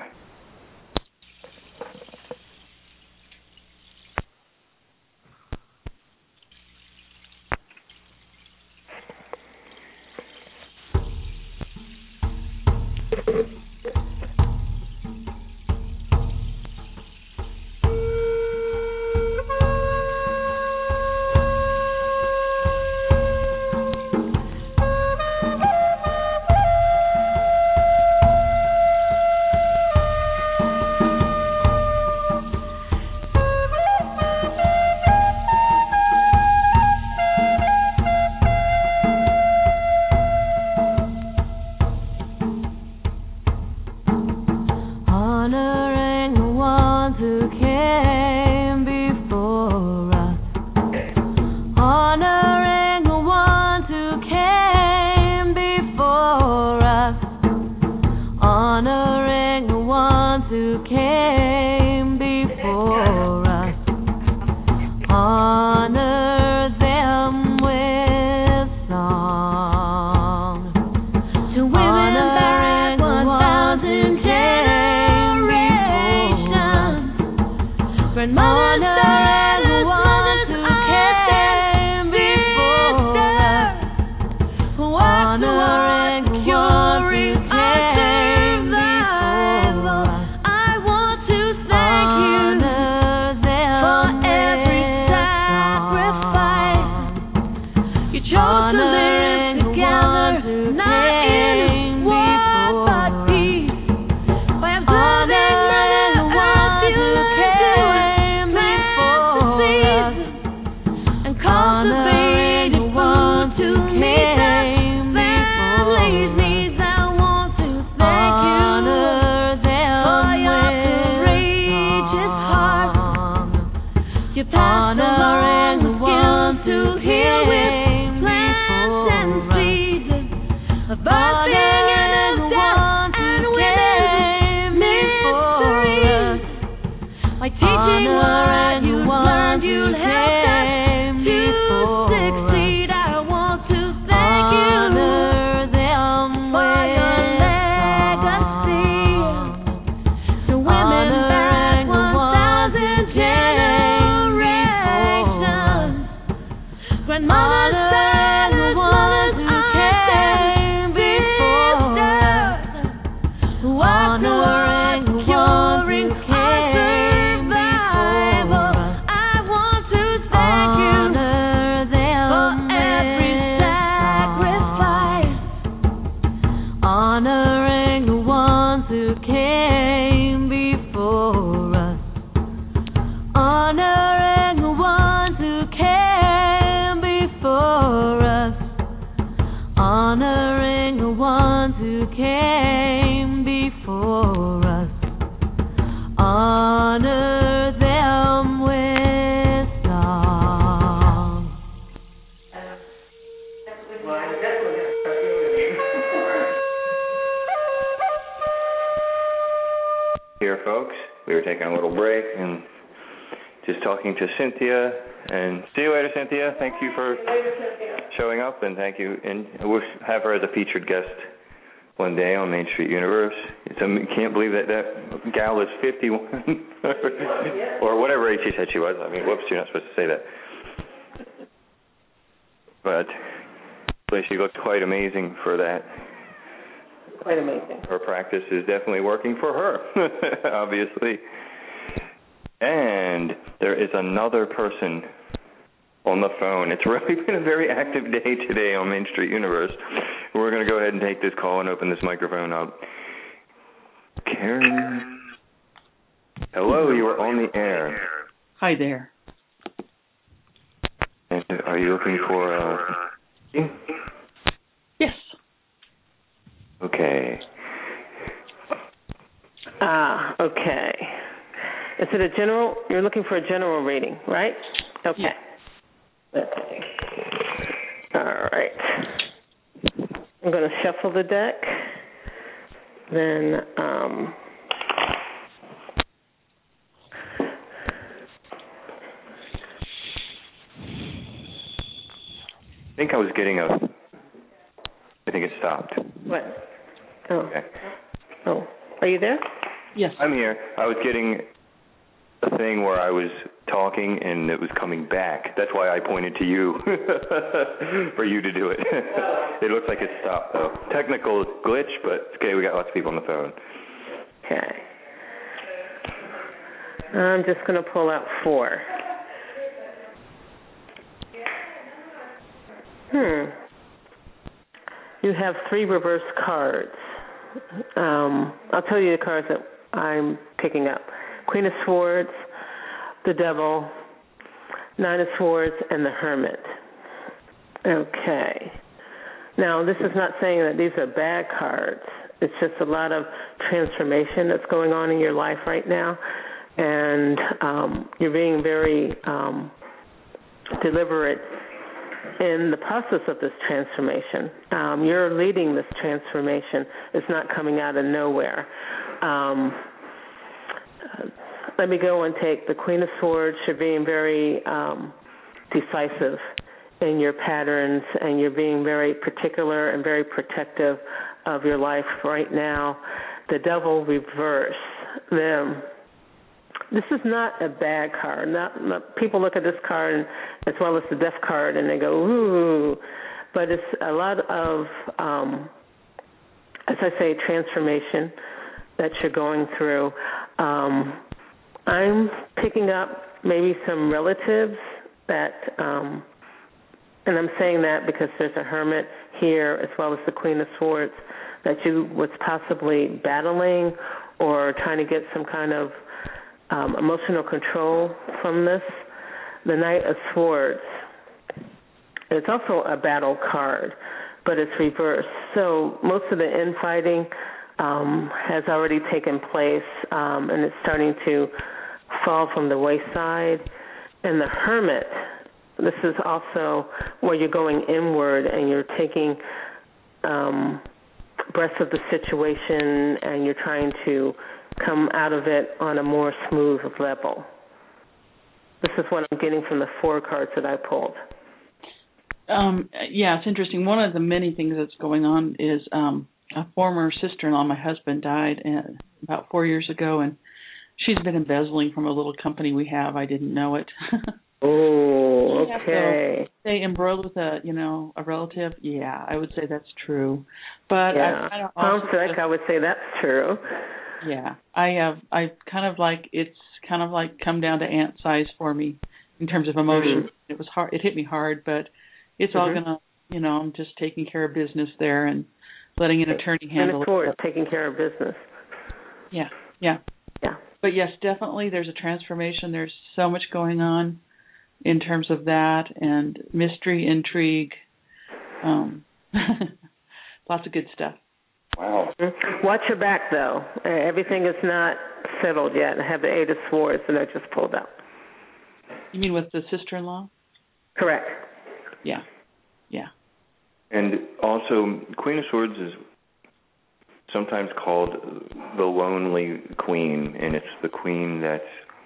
Honoring the ones who came. for us. Honor them with song. Here, folks, we were taking a little break and just talking to Cynthia. And see you later, Cynthia. Thank you for showing up, and thank you. And we'll have her as a featured guest one day on Main Street Universe. Can't believe that gal is 51 or whatever age she said she was. I mean, whoops, you're not supposed to say that. But she looked quite amazing for that. Quite amazing. Her practice is definitely working for her, obviously. And there is another person on the phone. It's really been a very active day today on Main Street Universe. We're going to go ahead and take this call and open this microphone up. Karen? Hello, you are on the air. Hi there. And are you looking for Yes. Okay. Okay. Is it a general? You're looking for a general reading, right? Okay. Yeah. Okay. All right. I'm going to shuffle the deck. Then, I think I was getting I think it stopped. What? Oh. Okay. Oh. Are you there? Yes. I'm here. I was getting a thing where I was talking and it was coming back. That's why I pointed to you for you to do it. It looks like it stopped, though. Technical glitch, but it's okay. We got lots of people on the phone. Okay. I'm just going to pull out 4. You have 3 reverse cards. I'll tell you the cards that I'm picking up. Queen of Swords, the Devil, 9 of Swords, and the Hermit. Okay. Now, this is not saying that these are bad cards. It's just a lot of transformation that's going on in your life right now. And you're being very deliberate in the process of this transformation. You're leading this transformation. It's not coming out of nowhere. Let me go and take the Queen of Swords. You're being very decisive in your patterns, and you're being very particular and very protective of your life right now. The Devil reverse. This is not a bad card. Not people look at this card as well as the Death card and they go, ooh. But it's a lot of, as I say, transformation that you're going through. I'm picking up maybe some relatives that, and I'm saying that because there's a Hermit here as well as the Queen of Swords that you was possibly battling or trying to get some kind of emotional control from this. The Knight of Swords. It's also a battle card, but it's reversed. So most of the infighting has already taken place, and it's starting to fall from the wayside. And the Hermit, this is also where you're going inward and you're taking breaths of the situation and you're trying to come out of it on a more smooth level. This is what I'm getting from the 4 cards that I pulled. Yeah, it's interesting. One of the many things that's going on is a former sister-in-law, my husband, died about 4 years ago, and she's been embezzling from a little company we have. I didn't know it. Oh, okay. So they embroiled with a relative. Yeah, I would say that's true. But yeah. Sounds like I would say that's true. Yeah, I kind of like it's kind of like come down to ant size for me in terms of emotion. It was hard. It hit me hard, but it's all gonna. I'm just taking care of business there and letting an attorney handle it. Taking care of business. Yeah. But yes, definitely, there's a transformation. There's so much going on in terms of that and mystery, intrigue, lots of good stuff. Wow. Watch your back, though. Everything is not settled yet. I have the Eight of Swords, and I just pulled out. You mean with the sister-in-law? Correct. Yeah. And also, Queen of Swords is sometimes called the lonely queen, and it's the queen that's,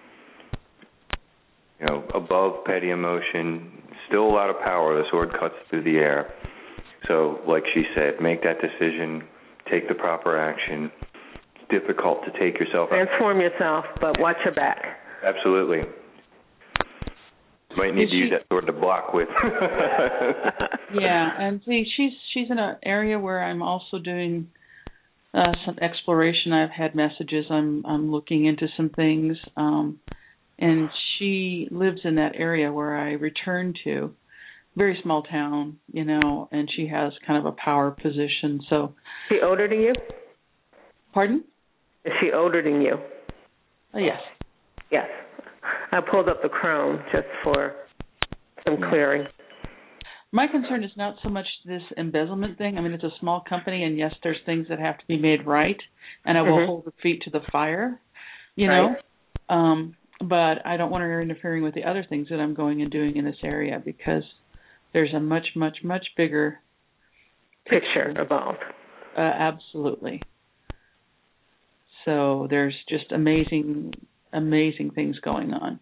above petty emotion, still a lot of power. The sword cuts through the air. So, like she said, make that decision, take the proper action. It's difficult to take yourself out. Transform yourself, but watch your back. Absolutely. Might need to use that sword to block with. Yeah, and see, she's in an area where I'm also doing some exploration. I've had messages. I'm looking into some things, and she lives in that area where I return to. Very small town, and she has kind of a power position. So, is she older than you? Pardon? Is she older than you? Yes. Yes. I pulled up the Crone just for some clearing. My concern is not so much this embezzlement thing. I mean, it's a small company, and yes, there's things that have to be made right, and I will hold her feet to the fire, know. But I don't want her interfering with the other things that I'm going and doing in this area, because there's a much, much, much bigger picture involved. Absolutely. So there's just amazing things going on.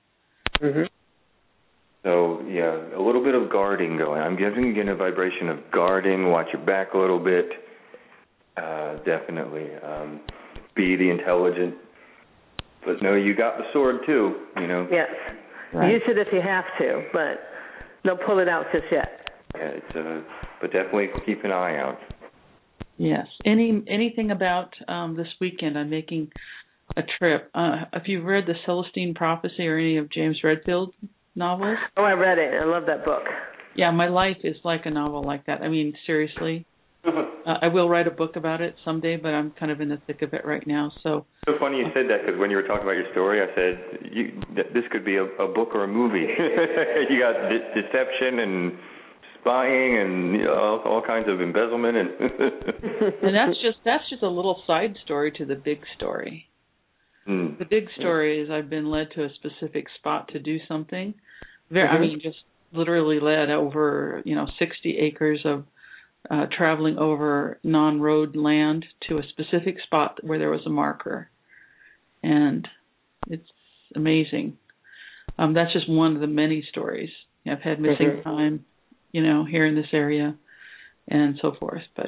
So, a little bit of guarding going. I'm getting a vibration of guarding, watch your back a little bit. Definitely. Be the intelligent. But no, you got the sword too, Yes. Right. Use it if you have to, but don't pull it out just yet. Yeah, but definitely keep an eye out. Yes. Anything about this weekend? I'm making a trip. If you've read The Celestine Prophecy or any of James Redfield novels? Oh, I read it. I love that book. Yeah, my life is like a novel like that. I mean, seriously. I will write a book about it someday, but I'm kind of in the thick of it right now. So funny you said that, because when you were talking about your story, I said this could be a book or a movie. You got deception and spying and all kinds of embezzlement, and that's just a little side story to the big story. The big story is I've been led to a specific spot to do something. I mean, just literally led over 60 acres of traveling over non-road land to a specific spot where there was a marker, and it's amazing. That's just one of the many stories. I've had missing time, here in this area, and so forth. But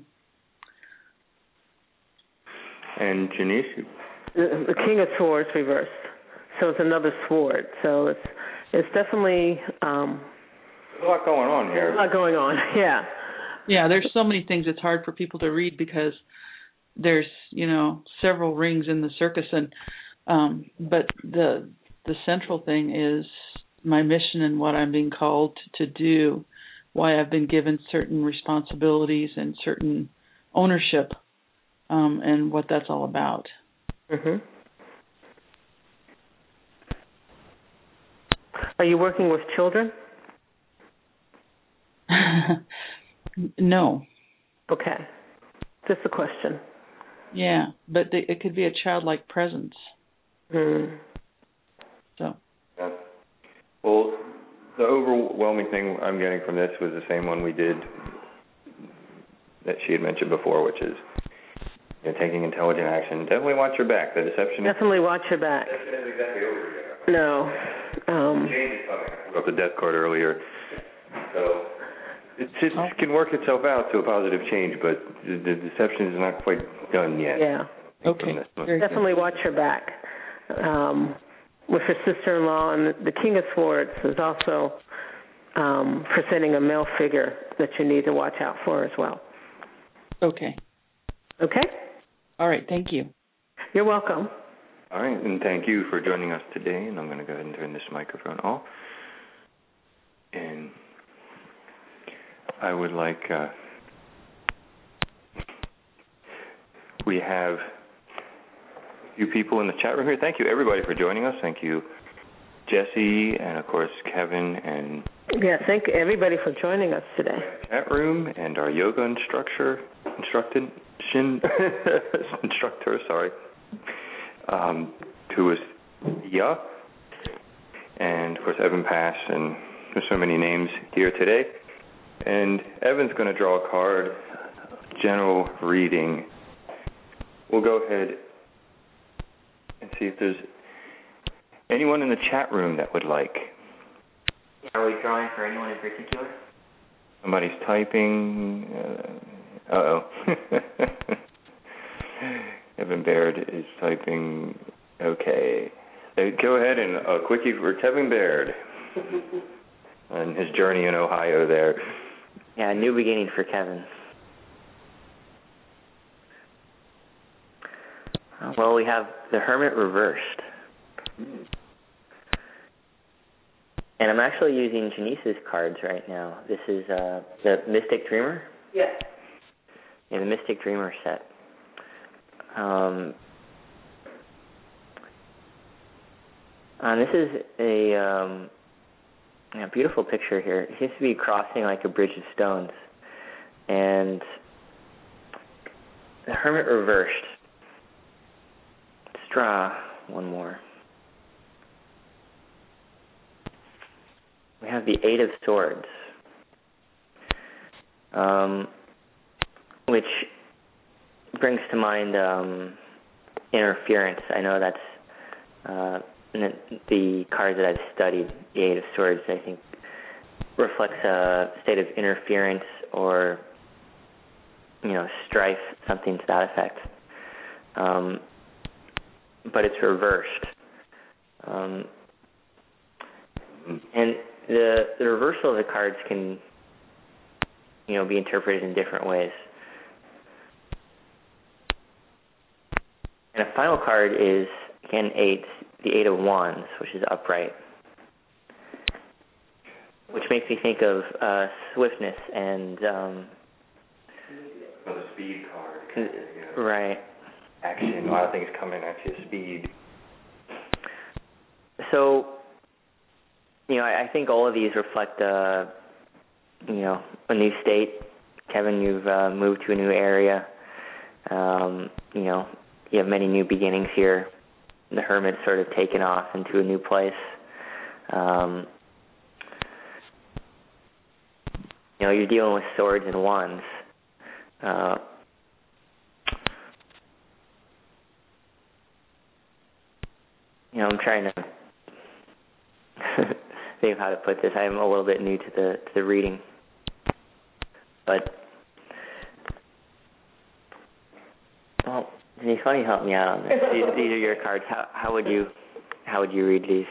and Janice, the King of Swords reversed, so it's another sword. So it's definitely there's a lot going on here. A lot going on, yeah. Yeah, there's so many things it's hard for people to read because there's, several rings in the circus, and but the central thing is my mission and what I'm being called to do, why I've been given certain responsibilities and certain ownership, and what that's all about. Are you working with children? No. Okay. Just a question. Yeah, but it could be a childlike presence. So. Yeah. Well, the overwhelming thing I'm getting from this was the same one we did that she had mentioned before, which is taking intelligent action. Definitely watch your back. The deception. Definitely watch your back. Deception isn't exactly over yet. No. Change is coming. I wrote the death card earlier. So it can work itself out to a positive change, but the deception is not quite done yet. Yeah. Okay. Definitely watch your back. With her sister-in-law, and the King of Swords is also presenting a male figure that you need to watch out for as well. Okay. Okay? All right. Thank you. You're welcome. All right, and thank you for joining us today, and I'm going to go ahead and turn this microphone off. And I would like, we have a few people in the chat room here. Thank you, everybody, for joining us. Thank you, Jesse, and, of course, Kevin. And thank everybody for joining us today. Chat room and our yoga instructor, meditation instructor, who was Thea. And, of course, Evan Pass, and there's so many names here today. And Evan's going to draw a card, general reading. We'll go ahead and see if there's anyone in the chat room that would like. Are we drawing for anyone in particular? Somebody's typing. Uh-oh. Evan Baird is typing. Okay. Go ahead and a quickie for Kevin Baird and his journey in Ohio there. Yeah, new beginning for Kevin. Well, we have the Hermit reversed. And I'm actually using Janice's cards right now. This is the Mystic Dreamer? Yes. Yeah, the Mystic Dreamer set. This is a beautiful picture here. It seems to be crossing like a bridge of stones. And the Hermit reversed. Let's draw one more. We have the Eight of Swords, which brings to mind interference. I know that's the cards that I've studied. The Eight of Swords, I think, reflects a state of interference or, strife, something to that effect. But it's reversed. And the reversal of the cards can, be interpreted in different ways. And a final card is, again, the Eight of Wands, which is upright, which makes me think of swiftness and... the speed card. Right. Action. A lot of things coming at you, speed. So, I think all of these reflect, a new state. Kevin, you've moved to a new area. You have many new beginnings here. The Hermit's sort of taken off into a new place. You're dealing with swords and wands. I'm trying to think of how to put this. I'm a little bit new to the reading, but Denise, why don't you help me out on this? These are your cards. How would you read these?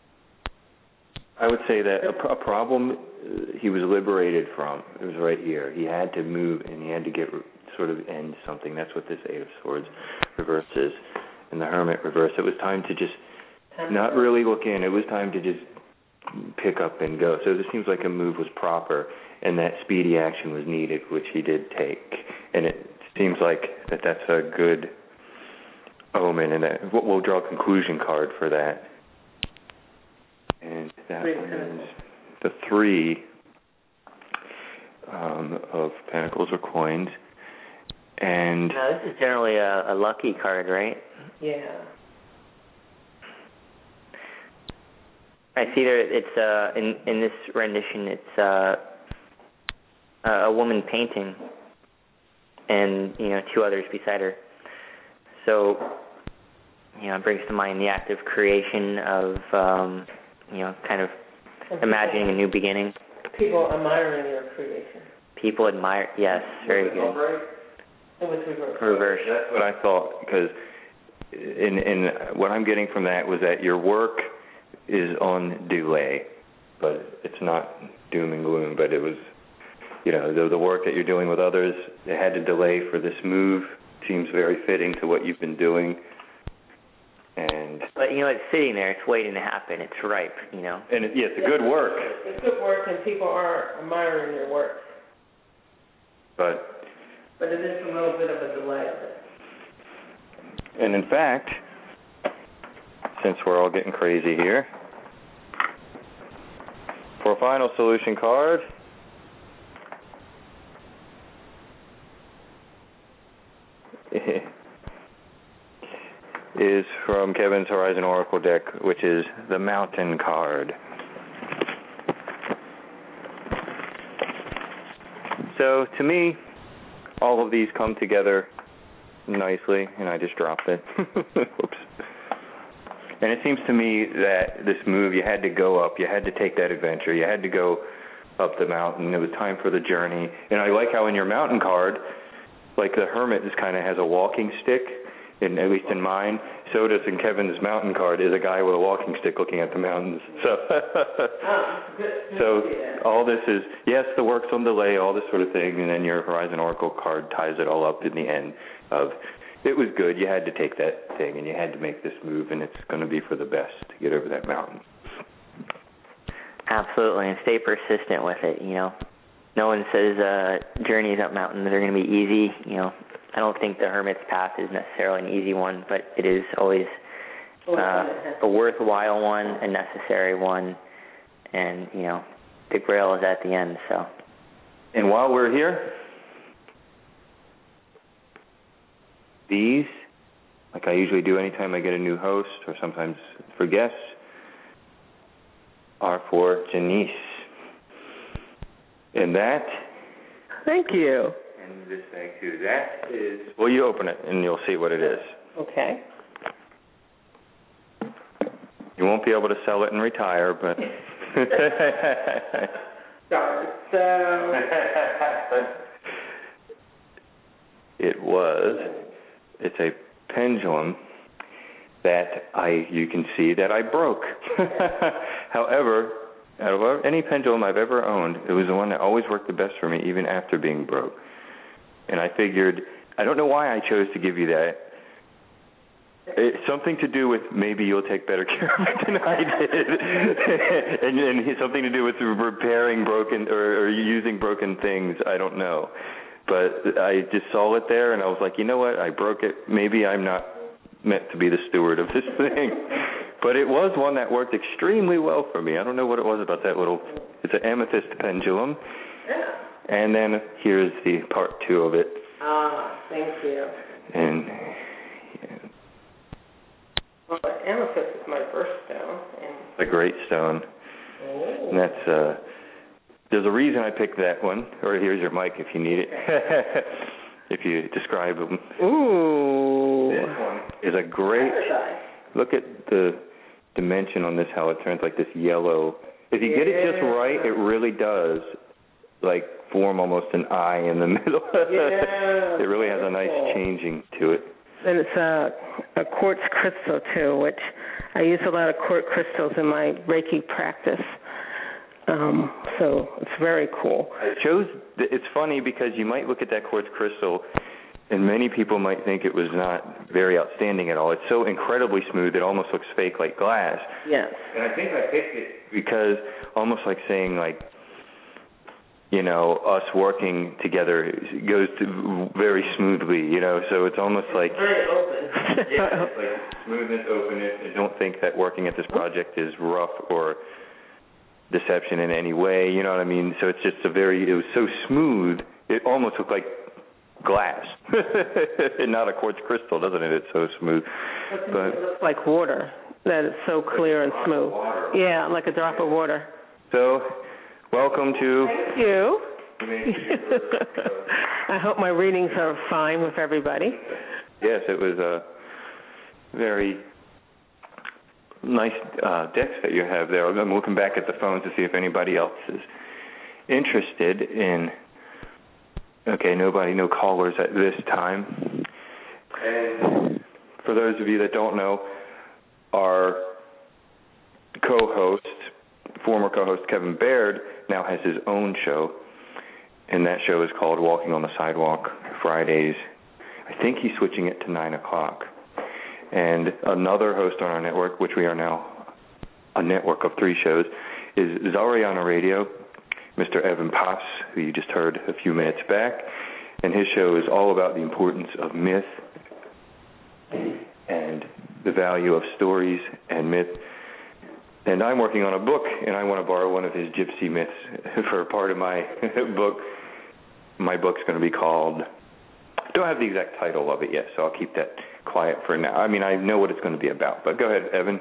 I would say that a problem he was liberated from. It was right here. He had to move, and he had to end something. That's what this Eight of Swords reverse is. And the Hermit reverse. It was time to just not really look in. It was time to just pick up and go. So it seems like a move was proper, and that speedy action was needed, which he did take. And it seems like that's a good omen, and we'll draw a conclusion card for that. And that one is the Three of Pentacles or Coins. And now, this is generally a lucky card, right? Yeah. I see there. It's in this rendition. It's a woman painting, and two others beside her. So it brings to mind the act of creation of kind of imagining a new beginning. People admiring your creation. People admire. Yes, very good. It was reversed. Reversed. That's what I thought, because in what I'm getting from that was that your work is on delay, but it's not doom and gloom. But it was, the work that you're doing with others, they had to delay for this move. Seems very fitting to what you've been doing. But it's sitting there. It's waiting to happen. It's ripe. And it's a good work. It's good work, and people are admiring your work. But it is a little bit of a delay of it. And in fact, since we're all getting crazy here, for a final solution card, is from Kevin's Horizon Oracle deck, which is the Mountain card. So, to me, all of these come together nicely, and I just dropped it. Whoops. And it seems to me that this move, you had to go up, you had to take that adventure, you had to go up the mountain. It was time for the journey. And I like how in your mountain card, like the hermit just kind of has a walking stick, at least in mine. So does in Kevin's mountain card is a guy with a walking stick looking at the mountains. So all this is, yes, the work's on delay, all this sort of thing, and then your Horizon Oracle card ties it all up in the end of, it was good, you had to take that thing, and you had to make this move, and it's going to be for the best to get over that mountain. Absolutely, and stay persistent with it, you know. No one says journeys up mountains are going to be easy, you know. I don't think the hermit's path is necessarily an easy one, but it is always a worthwhile one, a necessary one, and, you know, the grail is at the end, so. And while we're here, these, like I usually do anytime I get a new host or sometimes for guests, are for Janice. And that... Thank you. And this thing too. That is... Well, you open it and you'll see what it is. Okay. You won't be able to sell it and retire, but... Darn. It's a pendulum that you can see that I broke. However, out of any pendulum I've ever owned, it was the one that always worked the best for me, even after being broke. And I figured, I don't know why I chose to give you that. It's something to do with maybe you'll take better care of it than I did. and something to do with repairing broken or using broken things, I don't know. But I just saw it there, and I was like, you know what? I broke it. Maybe I'm not meant to be the steward of this thing. But it was one that worked extremely well for me. I don't know what it was about that little... It's an amethyst pendulum. Yeah. And then here's the part 2 of it. Thank you. And... Yeah. Well, amethyst is my birthstone. It's a great stone. Oh. And that's... There's a reason I picked that one. Or here's your mic if you need it. If you describe them. Ooh. This one is a great... Look at the dimension on this, how it turns like this yellow. If you get it just right, it really does, like, form almost an eye in the middle. Yeah. It really has a nice changing to it. And it's a quartz crystal, too, which I use a lot of quartz crystals in my Reiki practice. So it's very cool. It's funny because you might look at that quartz crystal and many people might think it was not very outstanding at all. It's so incredibly smooth, it almost looks fake like glass. Yes. And I think I picked it because almost like saying, like, you know, us working together goes very smoothly, you know, so it's almost like... Very open. Yeah, it's like smoothness, openness. I don't think that working at this project is rough or deception in any way, you know what I mean? So it's just it was so smooth, it almost looked like glass. And not a quartz crystal, doesn't it? It's so smooth. But it looks like water, that it's so clear and smooth. Yeah, like a drop of water. So, welcome to... Thank you. I hope my readings are fine with everybody. Yes, it was a very nice decks that you have there. I'm looking back at the phones to see if anybody else is interested in... Okay, no callers at this time. And for those of you that don't know, our co-host, former co-host Kevin Baird, now has his own show, and that show is called Walking on the Sidewalk, Fridays. I think he's switching it to 9 o'clock. And another host on our network, which we are now a network of 3 shows, is Zariana Radio, Mr. Evan Pops, who you just heard a few minutes back. And his show is all about the importance of myth and the value of stories and myth. And I'm working on a book, and I want to borrow one of his gypsy myths for part of my book. My book's going to be called... I don't have the exact title of it yet, so I'll keep that quiet for now. I mean, I know what it's going to be about, but go ahead, Evan.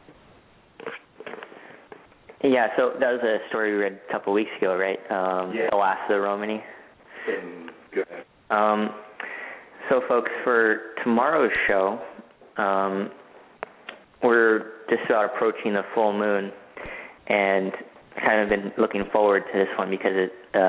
Yeah, so that was a story we read a couple of weeks ago, right? The Last of the Romany. Go ahead. So, folks, for tomorrow's show, we're just about approaching the full moon, and kind of been looking forward to this one because it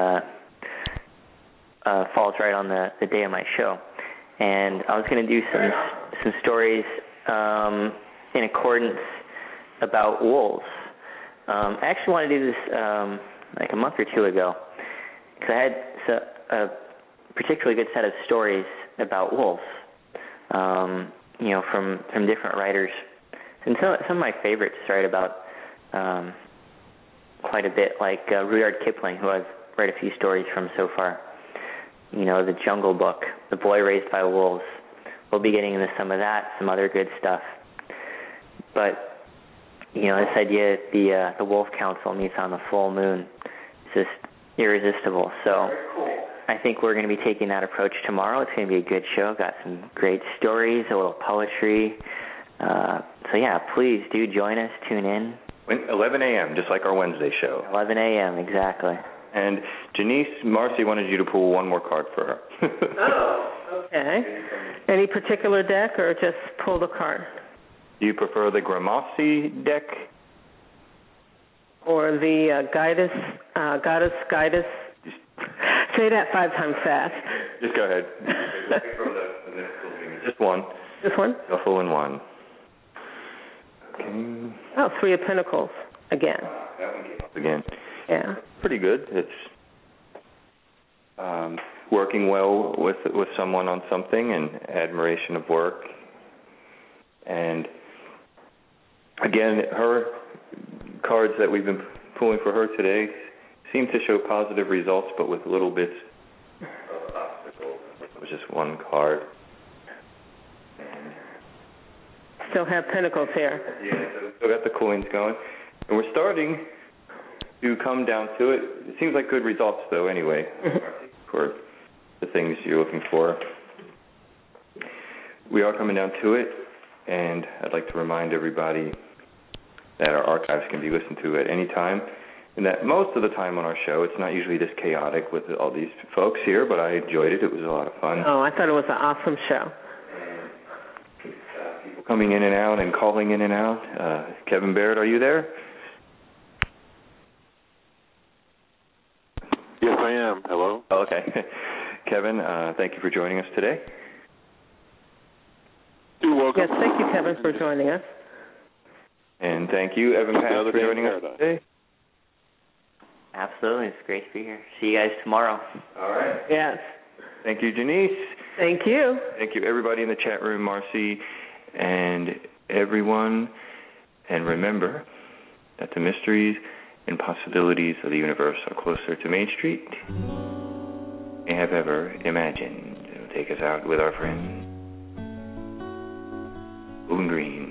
falls right on the day of my show. And I was going to do some stories in accordance about wolves. I actually wanted to do this like a month or two ago because I had a particularly good set of stories about wolves, you know, from different writers. And some of my favorites write about quite a bit, like Rudyard Kipling, who I've read a few stories from so far. You know, The Jungle Book, The Boy Raised by Wolves. We'll be getting into some of that, some other good stuff. But you know, this idea that the Wolf Council meets on the full moon is just irresistible. So I think we're going to be taking that approach tomorrow. It's going to be a good show. Got some great stories, a little poetry. So, yeah, please do join us. Tune in. 11 a.m., just like our Wednesday show. 11 a.m., exactly. And Janice, Marcy wanted you to pull one more card for her. Oh, okay. Any particular deck or just pull the card? Do you prefer the Gramassi deck? Or the Goddess? Say that 5 times fast. Just go ahead. Just one. This one? Shuffle in one. Okay. Oh, 3 of Pentacles again. That one came up again. Yeah. Pretty good. It's working well with someone on something and admiration of work. And again, her cards that we've been pulling for her today seem to show positive results, but with little bits of obstacles. It was just one card. Still have Pentacles here. Yeah, so still got the coins going. And we're starting to come down to it. It seems like good results, though, anyway, for the things you're looking for. We are coming down to it, and I'd like to remind everybody that our archives can be listened to at any time, and that most of the time on our show, it's not usually this chaotic with all these folks here, but I enjoyed it. It was a lot of fun. Oh, I thought it was an awesome show. People coming in and out and calling in and out. Kevin Barrett, are you there? Yes, I am. Hello. Oh, okay. Kevin, thank you for joining us today. You're welcome. Yes, thank you, Kevin, for joining us. And thank you, Evan Pass, for joining us today. Absolutely. It's great to be here. See you guys tomorrow. All right. Yes. Thank you, Janice. Thank you. Thank you, everybody in the chat room, Marcy, and everyone. And remember that the mysteries and possibilities of the universe are closer to Main Street than we have ever imagined. It'll take us out with our friend Moon Green.